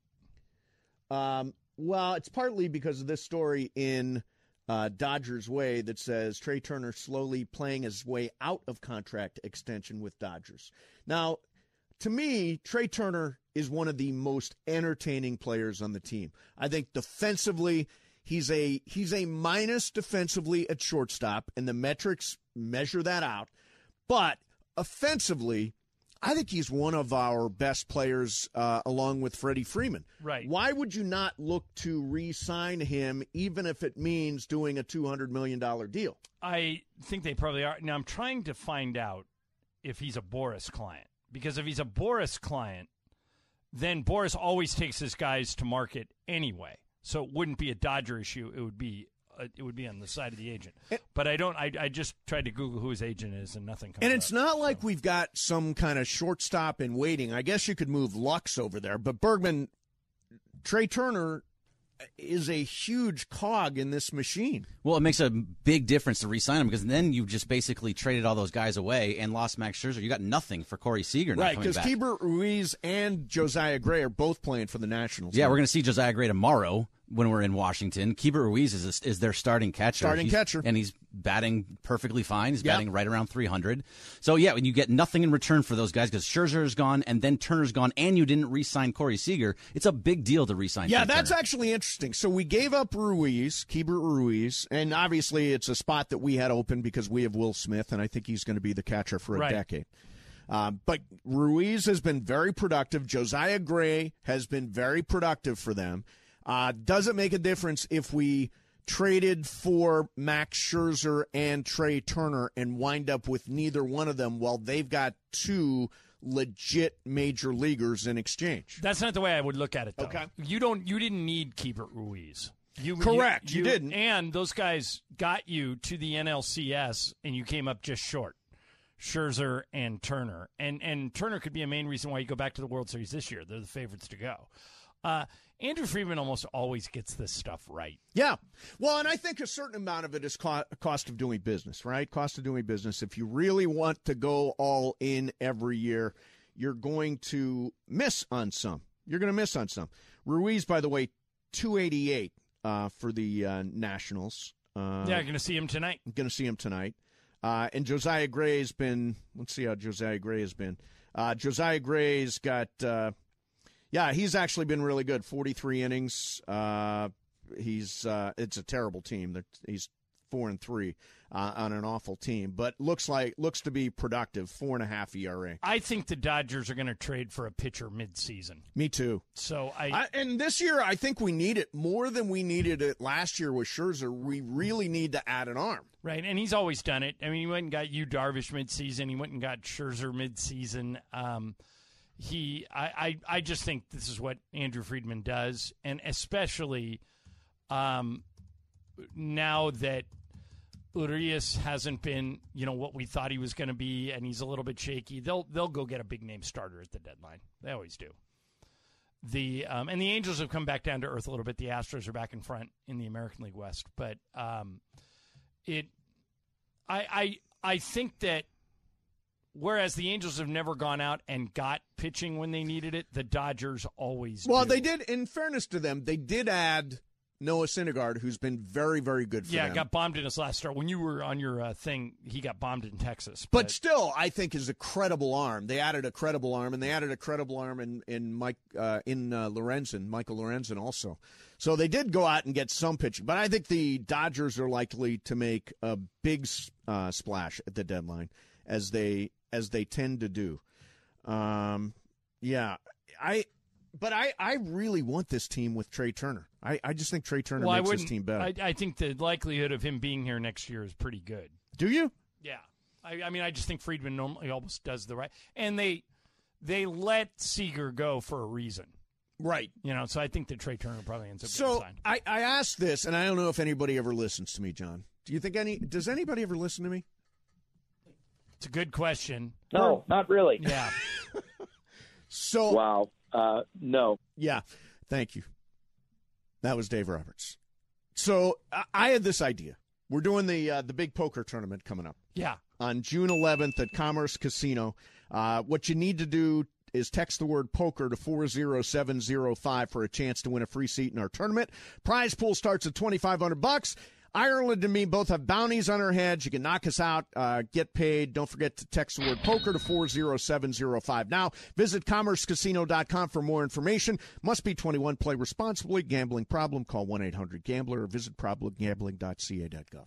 Um, well, it's partly because of this story in uh, Dodgers Way that says Trey Turner slowly playing his way out of contract extension with Dodgers. Now, to me, Trey Turner is one of the most entertaining players on the team. I think defensively, he's a he's a minus defensively at shortstop, and the metrics measure that out. But offensively, I think he's one of our best players, uh, along with Freddie Freeman. Right. Why would you not look to re-sign him, even if it means doing a two hundred million dollars deal? I think they probably are. Now, I'm trying to find out if he's a Boris client. Because if he's a Boris client, then Boris always takes his guys to market anyway. So it wouldn't be a Dodger issue. It would be uh, it would be on the side of the agent. But I don't. I, I just tried to Google who his agent is, and nothing comes And up. it's not like we've got some kind of shortstop in waiting. I guess you could move Lux over there. But Bergman, Trey Turner is a huge cog in this machine. Well, it makes a big difference to re-sign him because then you just basically traded all those guys away and lost Max Scherzer. You got nothing for Corey Seager not Right, coming because back. Keibert Ruiz and Josiah Gray are both playing for the Nationals. Yeah, now. we're going to see Josiah Gray tomorrow when we're in Washington. Keibert Ruiz is is their starting catcher. Starting He's- catcher. And he's batting perfectly fine. He's Yep. batting right around three hundred. So, yeah, when you get nothing in return for those guys because Scherzer's gone and then Turner's gone and you didn't re-sign Corey Seager, it's a big deal to re-sign Yeah, Trey that's Turner. actually interesting. So we gave up Ruiz, Keibert Ruiz, and obviously it's a spot that we had open because we have Will Smith, and I think he's going to be the catcher for a Right. decade. Um, but Ruiz has been very productive. Josiah Gray has been very productive for them. Uh, does it make a difference if we traded for Max Scherzer and Trey Turner and wind up with neither one of them while they've got two legit major leaguers in exchange? That's not the way I would look at it, though. Okay. You don't. You didn't need Keibert Ruiz. You, Correct, you didn't. And those guys got you to the N L C S, and you came up just short. Scherzer and Turner, and and Turner could be a main reason why you go back to the World Series this year. They're the favorites to go. Uh, Andrew Friedman almost always gets this stuff right. Yeah. Well, and I think a certain amount of it is co- cost of doing business, right? Cost of doing business. If you really want to go all in every year, you're going to miss on some. You're going to miss on some. Ruiz, by the way, two eighty-eight uh, for the uh, Nationals. Uh, yeah, going to see him tonight. Going to see him tonight. Uh, and Josiah Gray's been, let's see how Josiah Gray has been. Uh, Josiah Gray's got, uh, yeah, he's actually been really good. forty-three innings. Uh, he's, uh, it's a terrible team. They're, he's four and three uh, on an awful team, but looks like, looks to be productive. Four and a half E R A. I think the Dodgers are going to trade for a pitcher midseason. Me too. So I, I, and this year, I think we need it more than we needed it last year with Scherzer. We really need to add an arm. Right, and he's always done it. I mean, he went and got Yu Darvish midseason. He went and got Scherzer midseason. Um, he, I, I, I just think this is what Andrew Friedman does, and especially um, now that Urias hasn't been, you know, what we thought he was going to be, and he's a little bit shaky. They'll they'll go get a big name starter at the deadline. They always do. The um, and the Angels have come back down to earth a little bit. The Astros are back in front in the American League West, but um, it, I I I think that whereas the Angels have never gone out and got pitching when they needed it, the Dodgers always. Well, do. they did. In fairness to them, they did add Noah Syndergaard, who's been very, very good for yeah, them. got bombed in his last start. When you were on your uh, thing, he got bombed in Texas. But, But, still, I think is a credible arm. They added a credible arm, and they added a credible arm in in Mike uh, in uh, Lorenzen, Michael Lorenzen also. So they did go out and get some pitching. But I think the Dodgers are likely to make a big uh, splash at the deadline, as they as they tend to do. Um, yeah, I. But I, I really want this team with Trey Turner. I, I just think Trey Turner well, makes I this team better. I, I think the likelihood of him being here next year is pretty good. Do you? Yeah. I, I mean, I just think Friedman normally almost does the right. And they they let Seager go for a reason. Right. You know, so I think that Trey Turner probably ends up So getting signed. I, I asked this, and I don't know if anybody ever listens to me, John. Do you think any? Does anybody ever listen to me? It's a good question. No, not really. Yeah. So Wow. Uh, no. yeah, thank you. That was Dave Roberts. So I, I had this idea. We're doing the uh, the big poker tournament coming up Yeah. on June eleventh at Commerce Casino. Uh, what you need to do is text the word poker to four zero seven zero five for a chance to win a free seat in our tournament. Prize pool starts at twenty-five hundred bucks. Ireland and me both have bounties on our heads. You can knock us out, uh, get paid. Don't forget to text the word poker to four zero seven zero five. Now, visit commerce casino dot com for more information. Must be twenty-one. Play responsibly. Gambling problem? Call one eight hundred gambler or visit problem gambling dot c a dot gov.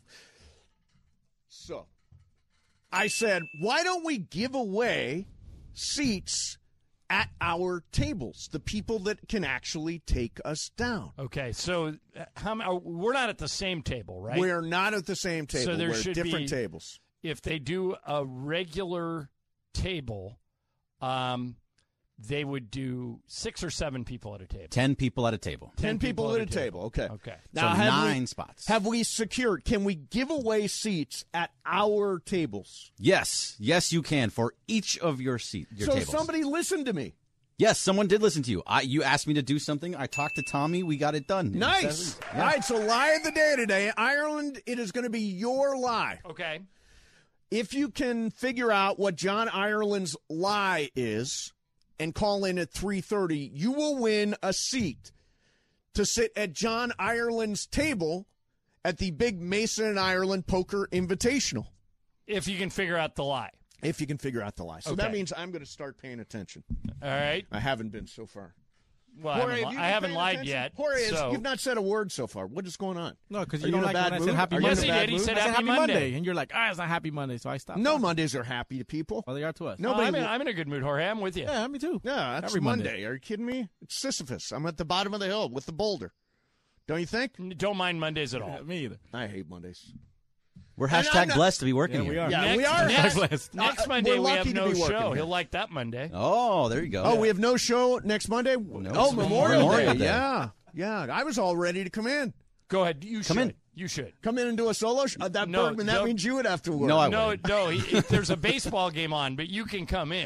So, I said, why don't we give away seats at our tables, the people that can actually take us down? Okay. So uh, how many, we're not at the same table, right? We're not at the same table. So there We're should at different be- tables. If they do a regular table, um, they would do six or seven people at a table. Ten people at a table. Ten people at a table. Okay. Okay. Now, so have nine we, spots. Have we secured? Can we give away seats at our tables? Yes. Yes, you can for each of your seat your so tables. somebody listen to me. Yes, someone did listen to you. I, you asked me to do something. I talked to Tommy. We got it done. Nice. Yeah. All right. So lie of the day today, Ireland. It is going to be your lie. Okay. If you can figure out what John Ireland's lie is and call in at three thirty, you will win a seat to sit at John Ireland's table at the big Mason and Ireland Poker Invitational. If you can figure out the lie. If you can figure out the lie. So Okay. that means I'm going to start paying attention. All right. I haven't been so far. Well, I Jorge, haven't, have li- you I been haven't paying lied attention? yet. Jorge, so. you've not said a word so far. What is going on? No, because Are you you don't in a like bad when I mood? said happy Are you Yes, in a he bad did. He mood? said I said Happy happy Monday. Monday. and you're like, ah, it's not Happy Monday, so I stopped. No talking. Mondays are happy to people. Well, they are to us. No, Nobody. I'm, in, I'm in a good mood, Jorge. I'm with you. Yeah, me too. Yeah, that's Every Monday. Monday. Are you kidding me? It's Sisyphus. I'm at the bottom of the hill with the boulder. Don't you think? Don't mind Mondays at all. Yeah, me either. I hate Mondays. We're And I'm hashtag not- blessed to be working Yeah, here. we are. Yeah, next, we are. Next, Blessed. next Uh, Monday we're we lucky have to no be working show. here. He'll like that Monday. Oh, there you go. Oh, Yeah. we have no show next Monday? oh, it's Memorial, Memorial Day. Day. Yeah. Yeah. I was all ready to come in. Go ahead. You Come should. in. You should. Come in and do a solo show? Uh, that No, Bergman, that don't- means you would have to work. No, I No, wouldn't. no. he- if there's a baseball game on, but you can come in.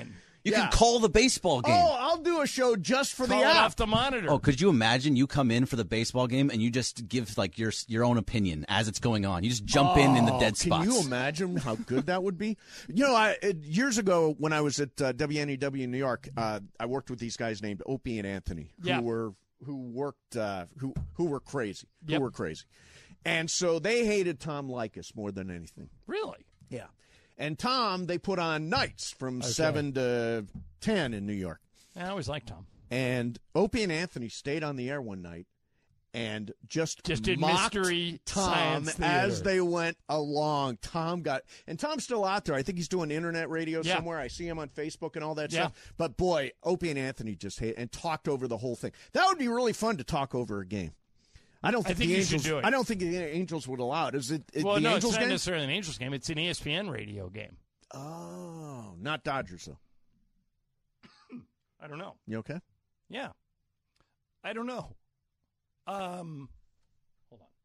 You Yeah. can call the baseball game. Oh, I'll do a show just for Call the it app. off the monitor. Oh, could you imagine you come in for the baseball game and you just give like your your own opinion as it's going on? You just jump in in the dead Oh, Can spots. you imagine how good that would be? You know, I, it, years ago when I was at uh, W N E W in New York, uh, I worked with these guys named Opie and Anthony, who Yeah. were who worked uh, who who were crazy, Yep. who were crazy, and so they hated Tom Likas more than anything. Really? Yeah, and Tom they put on nights from seven to ten in New York, I always liked Tom. and Opie and Anthony stayed on the air one night. And just, Just did mocked mystery Tom science as theater. they went along. Tom got, and Tom's still out there. I think he's doing internet radio Yeah. somewhere. I see him on Facebook and all that Yeah. stuff. But boy, Opie and Anthony just hate and talked over the whole thing. That would be really fun to talk over a game. I don't I think think the you should Angels. do it. I don't think the Angels would allow it. Is it, it Well, the no, Angels it's not game? necessarily an Angels game. It's an E S P N radio game. Oh, not Dodgers though. I don't know. You okay? Yeah. I don't know. Um, hold on.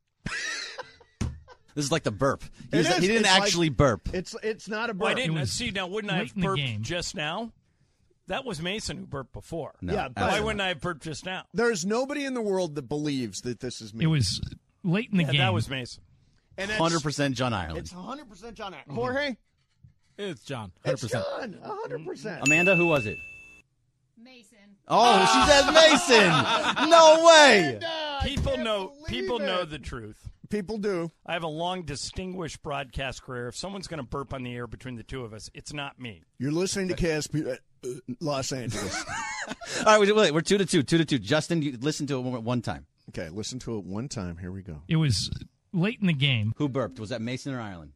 This is like the burp. He, It was- is. he didn't It's like- actually burp. It's it's not a burp. Well, I didn't. It was See, now, wouldn't I late have in the burped game. just now? That was Mason who burped before. No, Yeah, but- Why absolutely wouldn't not. I have burped just now? There's nobody in the world that believes that this is me. It was late in the Yeah, game. that was Mason. and one hundred percent John Ireland. It's one hundred percent John. Ireland. Jorge, It's John. it's one hundred percent. John. one hundred percent. Amanda, who was it? Mason. Oh, she says Mason. No way. People know. believe People it. know the truth. People do. I have a long, distinguished broadcast career. If someone's going to burp on the air between the two of us, it's not me. You're listening to K S P uh, uh, Los Angeles. All right, wait, wait, we're two to two, two to two. Justin, you listen to it one, one time. Okay, listen to it one time. Here we go. It was late in the game. Who burped? Was that Mason or Ireland?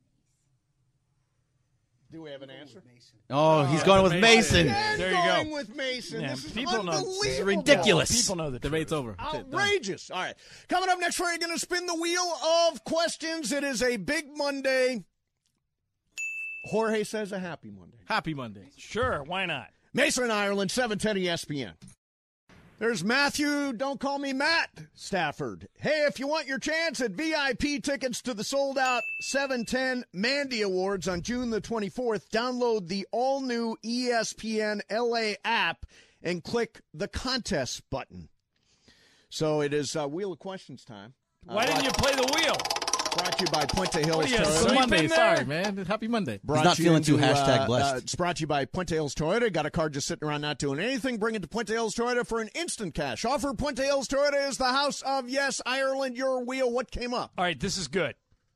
Do we have an answer? Oh, he's going with Mason. There you going go. with Mason. Yeah, this is people know- unbelievable. this is ridiculous. People know the truth. Debate's over. That's it, done. Outrageous. All right. Coming up next, we're going to spin the wheel of questions. It is a big Monday. Jorge says a happy Monday. Happy Monday. Sure, why not? Mason, Ireland, seven ten E S P N. There's Matthew, don't call me Matt, Stafford. Hey, if you want your chance at V I P tickets to the sold-out seven ten Mandy Awards on June the twenty-fourth, download the all-new E S P N L A app and click the contest button. So it is uh, Wheel of Questions time. Why Uh, didn't you play the wheel? Brought to you by Puente Hills What are you, Toyota. asleep It's Monday. in there? Sorry, man. Happy Monday. Brought not you feeling too into, hashtag uh, blessed. uh, it's brought to you by Puente Hills Toyota. Got a car just sitting around not doing anything? Bring it to Puente Hills Toyota for an instant cash offer. Puente Hills Toyota is the house of yes, Ireland. Your wheel. What came up? All right, this is good.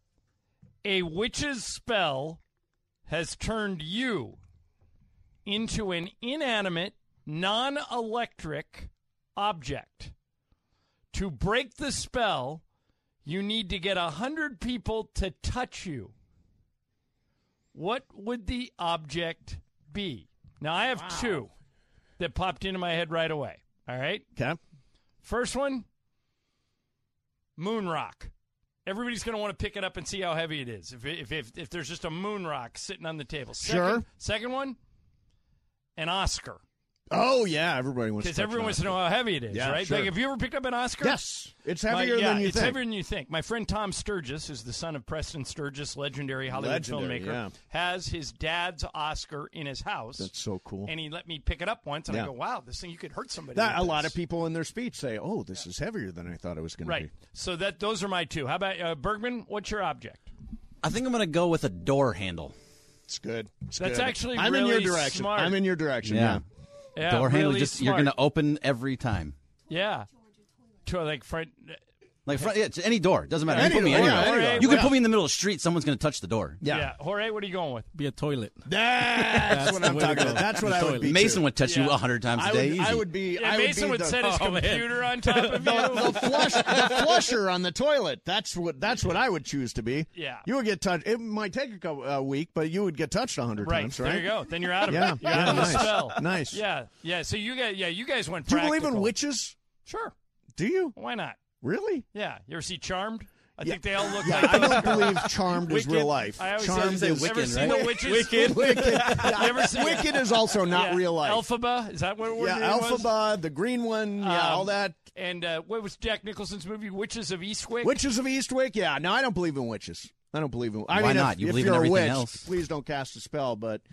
A witch's spell has turned you into an inanimate, non-electric object. To break the spell, you need to get a hundred people to touch you. What would the object be? Now, I have two that popped into my head right away. All right? Okay. First one, moon rock. Everybody's going to want to pick it up and see how heavy it is. If, if, if, if there's just a moon rock sitting on the table. Second, Sure. Second one, an Oscar. Oh yeah, everybody wants to. Because touch everyone an wants to Oscar. know how heavy it is, Yeah, right? sure. Like, have you ever picked up an Oscar? Yes, it's My- heavier yeah, than you it's think. heavier than you think. My friend Tom Sturgis, who's the son of Preston Sturgis, legendary Hollywood Legendary, filmmaker, yeah. has his dad's Oscar in his house. That's so cool. And he let me pick it up once, and Yeah. I go, wow, this thing, you could hurt somebody. That, with a lot this. of people in their speech say, "Oh, this is heavier than I thought it was going Right. to be." So that those are my two. How about uh, Bergman? What's your object? I think I'm going to go with a door handle. It's good. It's That's good. actually I'm really in your direction. smart. I'm in your direction. Yeah. Yeah. Yeah, door handle, really just smart. you're going to open every time. Yeah. To like front. Like front, yeah, it's any door. Doesn't matter. Any you put me door, anywhere. yeah, any door. You can Yeah. put me in the middle of the street. Someone's going to touch the door. Yeah. Yeah. Jorge, what are you going with? Be a toilet. That's, what the I'm way to talking go. about. That's what The I would toilet. be. Mason too. would touch Yeah. you a hundred times I a day. would, easy. I would be. Yeah, I would Mason be would the, set his oh, man. computer on top of you. the, the flush, the flusher on the toilet. That's what. That's what I would choose to be. Yeah. You would get touched. It might take a couple, uh, week, but you would get touched a hundred Right. times, right? There you go. Then you're out of Yeah. it. You're Yeah, out of the nice. spell. Nice. Yeah. Yeah. So you guys, yeah, you guys went Do you believe in practical. witches? Sure. Do you Why not? really? Yeah. You ever see Charmed? I Yeah. think they all look Yeah, like I those don't girls. believe Charmed is Wicked. real life. I always Charmed say, is ever Wicked, seen right? the witches? Wicked. Wicked. You ever seen Wicked is also not yeah. real life. Alphaba? Is that what what yeah, your name was? Alphaba, the green one, yeah, Um, all that. And uh, what was Jack Nicholson's movie, Witches of Eastwick? Witches of Eastwick, yeah. No, I don't believe in witches. I don't believe in. I Why mean, not? If, You if believe in you're a everything witch, else. please don't cast a spell. But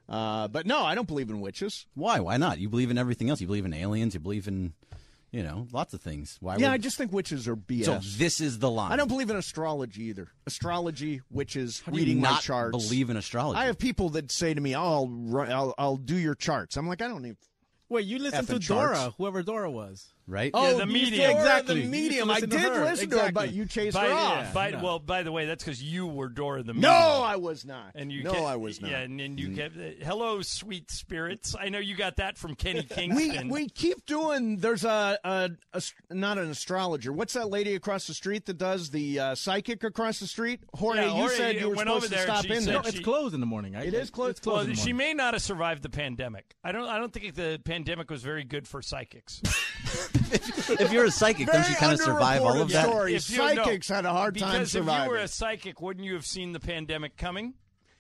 Uh, but no, I don't believe in witches. Why? Why not? You believe in everything else. You believe in aliens. You believe in, you know, lots of things. Why? Yeah, would... I just think witches are B S. So this is the line. I don't believe in astrology either. Astrology, witches, How do you reading my not charts. believe in astrology? I have people that say to me, "Oh, I'll, ri- I'll, I'll do your charts." I'm like, I don't need. Wait, you listened to effing Dora, charts. whoever Dora was. Right? Oh, the you medium. Dora, Exactly. The You medium. used I to listen did to her. listen to her, Exactly. but you chased By, her yeah, off. by, No. Well, by the way, that's because you were Dora the No, medium. I was not. And you no, kept- I was not. Yeah, and, and you kept, uh, hello, sweet spirits. I know you got that from Kenny we Kingston. we keep doing. There's a, a, a not an astrologer. What's that lady across the street that does the uh, psychic across the street? Jorge, Yeah, you Jorge said you were went supposed over to there and stop she in said there. No, it's she- closed in the morning. I, It is closed? It's closed well, in the she morning. may not have survived the pandemic. I don't. I don't think the pandemic was very good for psychics. If you're a psychic, don't you kind of survive all of underreported that? story. If you- no, Psychics had a hard time because surviving. if you were a psychic, wouldn't you have seen the pandemic coming?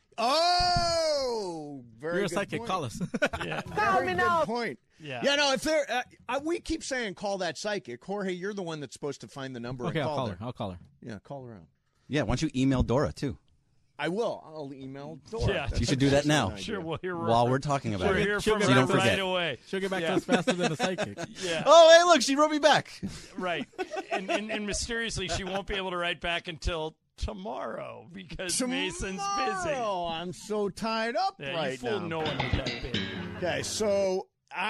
Oh, very You're a good psychic. point. Call us. Yeah. Very good point. Yeah. Yeah, no, if they're, uh, I, we keep saying call that psychic. Jorge, you're the one that's supposed to find the number Okay, and I'll call call her. I'll call her. Yeah, call her out. Yeah, why don't you email Dora, too? I will. I'll email Dora. Yeah. That's You should do that an now. idea. Sure, we'll hear While we're talking about We'll it. hear She'll from get her back to us. right forget. away. She'll get back Yeah. to us faster than a psychic. Yeah. Oh, hey, look, she wrote me back. Right. And, and and mysteriously, she won't be able to write back until tomorrow because Mason's busy. Oh, I'm so tied up Yeah, right you fool now. no one with that bit. Okay, so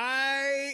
I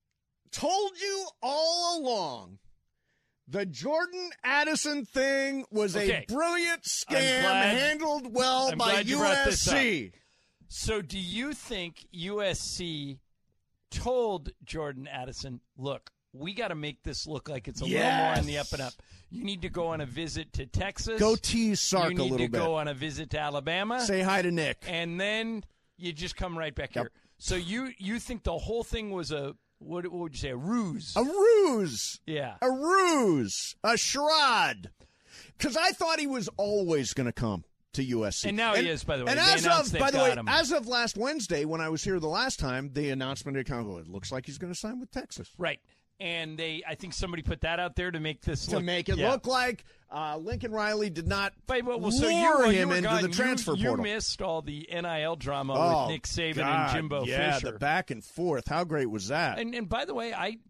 told you all along the Jordan Addison thing was Okay. a brilliant scam glad- handled well I'm by glad you U brought S this C. So, do you think U S C told Jordan Addison, look, we got to make this look like it's a little more on the up and up. You need to go on a visit to Texas. Go tease Sark You a need little to bit. go on a visit to Alabama. Say hi to Nick. And then you just come right back Yep. here. So you you think the whole thing was a, what, what would you say, a ruse? A ruse. Yeah. A ruse. A charade. Because I thought he was always going to come to U S C. And now he is, by the way. And They as announced of, they've by the got way, him. as of last Wednesday, when I was here the last time, the announcement had come. It looks like he's going to sign with Texas. Right. And they, I think somebody put that out there to make this To look, make it yeah. look like uh, Lincoln Riley did not But, well, lure so you, well, you him were into gone. the You- transfer you, portal. missed all the N I L drama Oh, with Nick Saban God, and Jimbo yeah, Fisher. the back and forth. How great was that? And and by the way, I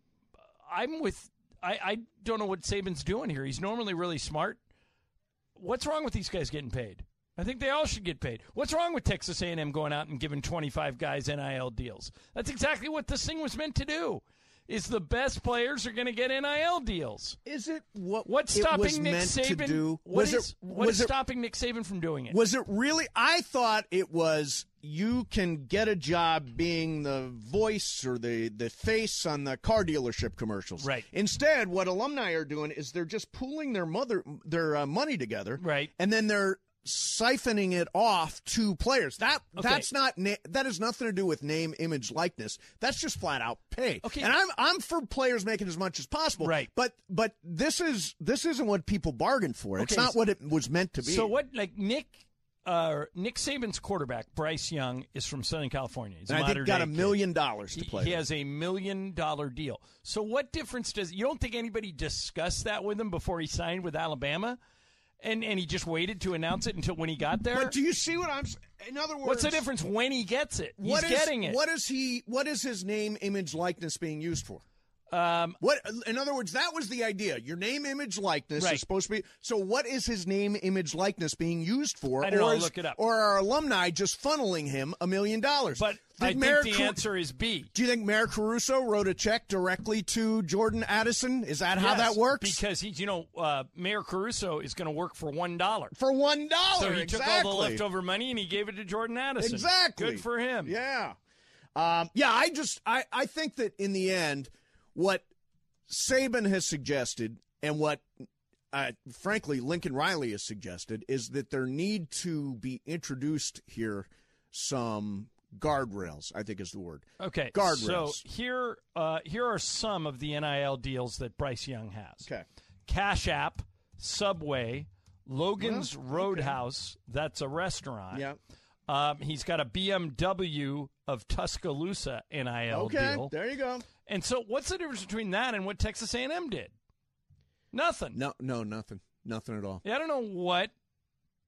I'm with I, I don't know what Saban's doing here. He's normally really smart. What's wrong with these guys getting paid? I think they all should get paid. What's wrong with Texas A and M going out and giving twenty-five guys N I L deals? That's exactly what this thing was meant to do. Is the best players are going to get N I L deals. Is it what What's it stopping was Nick meant Saban? to do? What was is, it what was is it stopping Nick Saban from doing it? Was it really? I thought it was you can get a job being the voice or the, the face on the car dealership commercials. Right. Instead, what alumni are doing is they're just pooling their mother their uh, money together. Right. And then they're siphoning it off to players. That Okay. that's not na- that has nothing to do with name, image, likeness. That's just flat out pay. Okay. And I'm I'm for players making as much as possible. Right. But but this is this isn't what people bargained for. It's Okay, not so- what it was meant to be. So what? Like Nick, uh, Nick Saban's quarterback Bryce Young is from Southern California. He's a And I think modern got a day kid. million dollars to He, play. he with. has a million dollar deal. So what difference does you don't think anybody discussed that with him before he signed with Alabama? And and he just waited to announce it until when he got there? But do you see what I'm? s- In other words, What's the difference when he gets it? He's What is, getting it. What is he? What is his name, image, likeness being used for? Um, What? In other words, that was the idea. Your name, image, likeness Right. is supposed to be. So, what is his name, image, likeness being used for? I don't or know, I'll is- look it up. Or are alumni just funneling him a million dollars? but Did I think Mayor the Car- answer is B. Do you think Mayor Caruso wrote a check directly to Jordan Addison? Is that how Yes, that works? Because he's, you know, uh, Mayor Caruso is going to work for one dollar. For one dollar, So he exactly. took all the leftover money and he gave it to Jordan Addison. Exactly. Good for him. Yeah. Um, yeah, I just I, I think that in the end, what Saban has suggested and what uh, frankly Lincoln Riley has suggested is that there need to be introduced here some guardrails, I think is the word. Okay. Guardrails. So here, uh, here are some of the N I L deals that Bryce Young has. Okay. Cash App, Subway, Logan's Roadhouse. That's a restaurant. Yeah. Um, he's got a B M W of Tuscaloosa N I L Okay. deal. There you go. And so, what's the difference between that and what Texas A and M did? Nothing. No, no, nothing, nothing at all. Yeah, I don't know what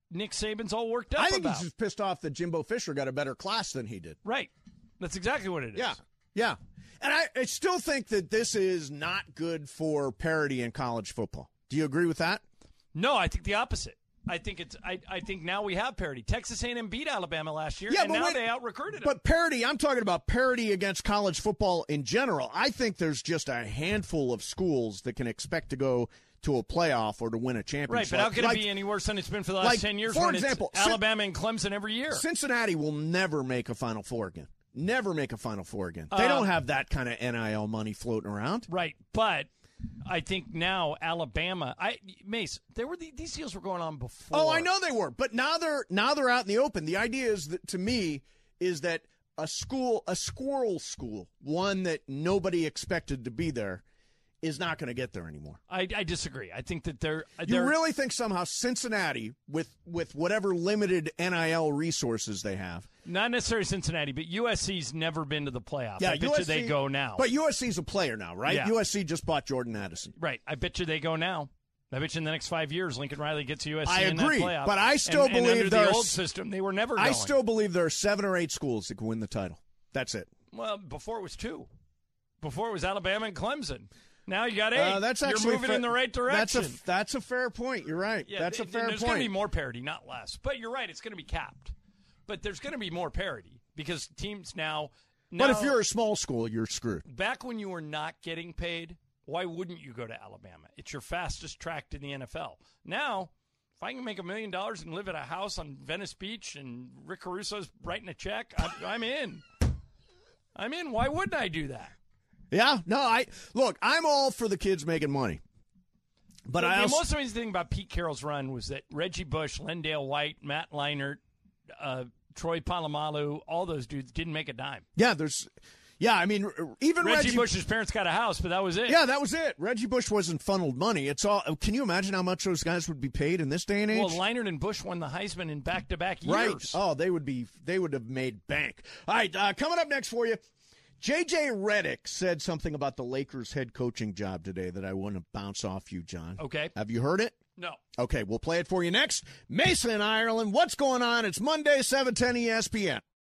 Nick Saban's all worked up I think about. he's just pissed off that Jimbo Fisher got a better class than he did. Right. That's exactly what it is. Yeah, yeah. And I, I still think that this is not good for parity in college football. Do you agree with that? No, I think the opposite. I think it's. I, I think now we have parity. Texas A and M beat Alabama last year, Yeah, and but now wait- they out-recruited them. But parity, I'm talking about parity against college football in general. I think there's just a handful of schools that can expect to go to a playoff or to win a championship. Right, but how can Like- it be any worse than it's been for the last like, ten years for when example, it's Alabama and Clemson every year? Cincinnati will never make a Final Four again. Never make a Final Four again. They Uh, don't have that kind of N I L money floating around. Right, but I think now Alabama, I Mace, there were the, these deals were going on before. Oh, I know they were, but now they're now they're out in the open. The idea is that, to me, is that a school, a squirrel school, one that nobody expected to be there, is not going to get there anymore. I, I disagree. I think that they're. You they're really think somehow Cincinnati, with with whatever limited N I L resources they have, not necessarily Cincinnati, but U S C's never been to the playoffs. yeah, I bet U S C, you they go now. But U S C's a player now, right? Yeah. U S C just bought Jordan Addison. Right, I bet you they go now. I bet you in the next five years, Lincoln Riley gets U S C I in agree, that playoff. but I still and, and believe under there the are old s- system, they were never going. I still believe there are seven or eight schools that can win the title. That's it. Well, before it was two. Before it was Alabama and Clemson. Now you got eight. Uh, that's actually You're moving fa- in the right direction. That's a that's a fair point. You're right. Yeah, that's a th- fair there's point. going to be more parity, not less. But you're right, it's going to be capped. But there's going to be more parity because teams now, now. But if you're a small school, you're screwed. Back when you were not getting paid, why wouldn't you go to Alabama? It's your fastest track to the N F L. Now, if I can make a million dollars and live at a house on Venice Beach and Rick Caruso's writing a check, I, I'm in. I'm in. Why wouldn't I do that? Yeah, no, I look. I'm all for the kids making money, but the, I the also, most amazing thing about Pete Carroll's run was that Reggie Bush, Lendale White, Matt Leinart, uh, Troy Polamalu, all those dudes didn't make a dime. yeah, there's, yeah, I mean, even Reggie, Reggie, Bush's parents got a house, but that was it. yeah, that was it. Reggie Bush wasn't funneled money. It's all. Can you imagine how much those guys would be paid in this day and age? Well, Leinart and Bush won the Heisman in back-to-back years. Right. Oh, they would be. They would have made bank. All right, uh, coming up next for you. J J Redick said something about the Lakers head coaching job today that I want to bounce off you, John. Okay. Have you heard it? No. Okay, we'll play it for you next. Mason, Ireland, what's going on? It's Monday, seven ten E S P N.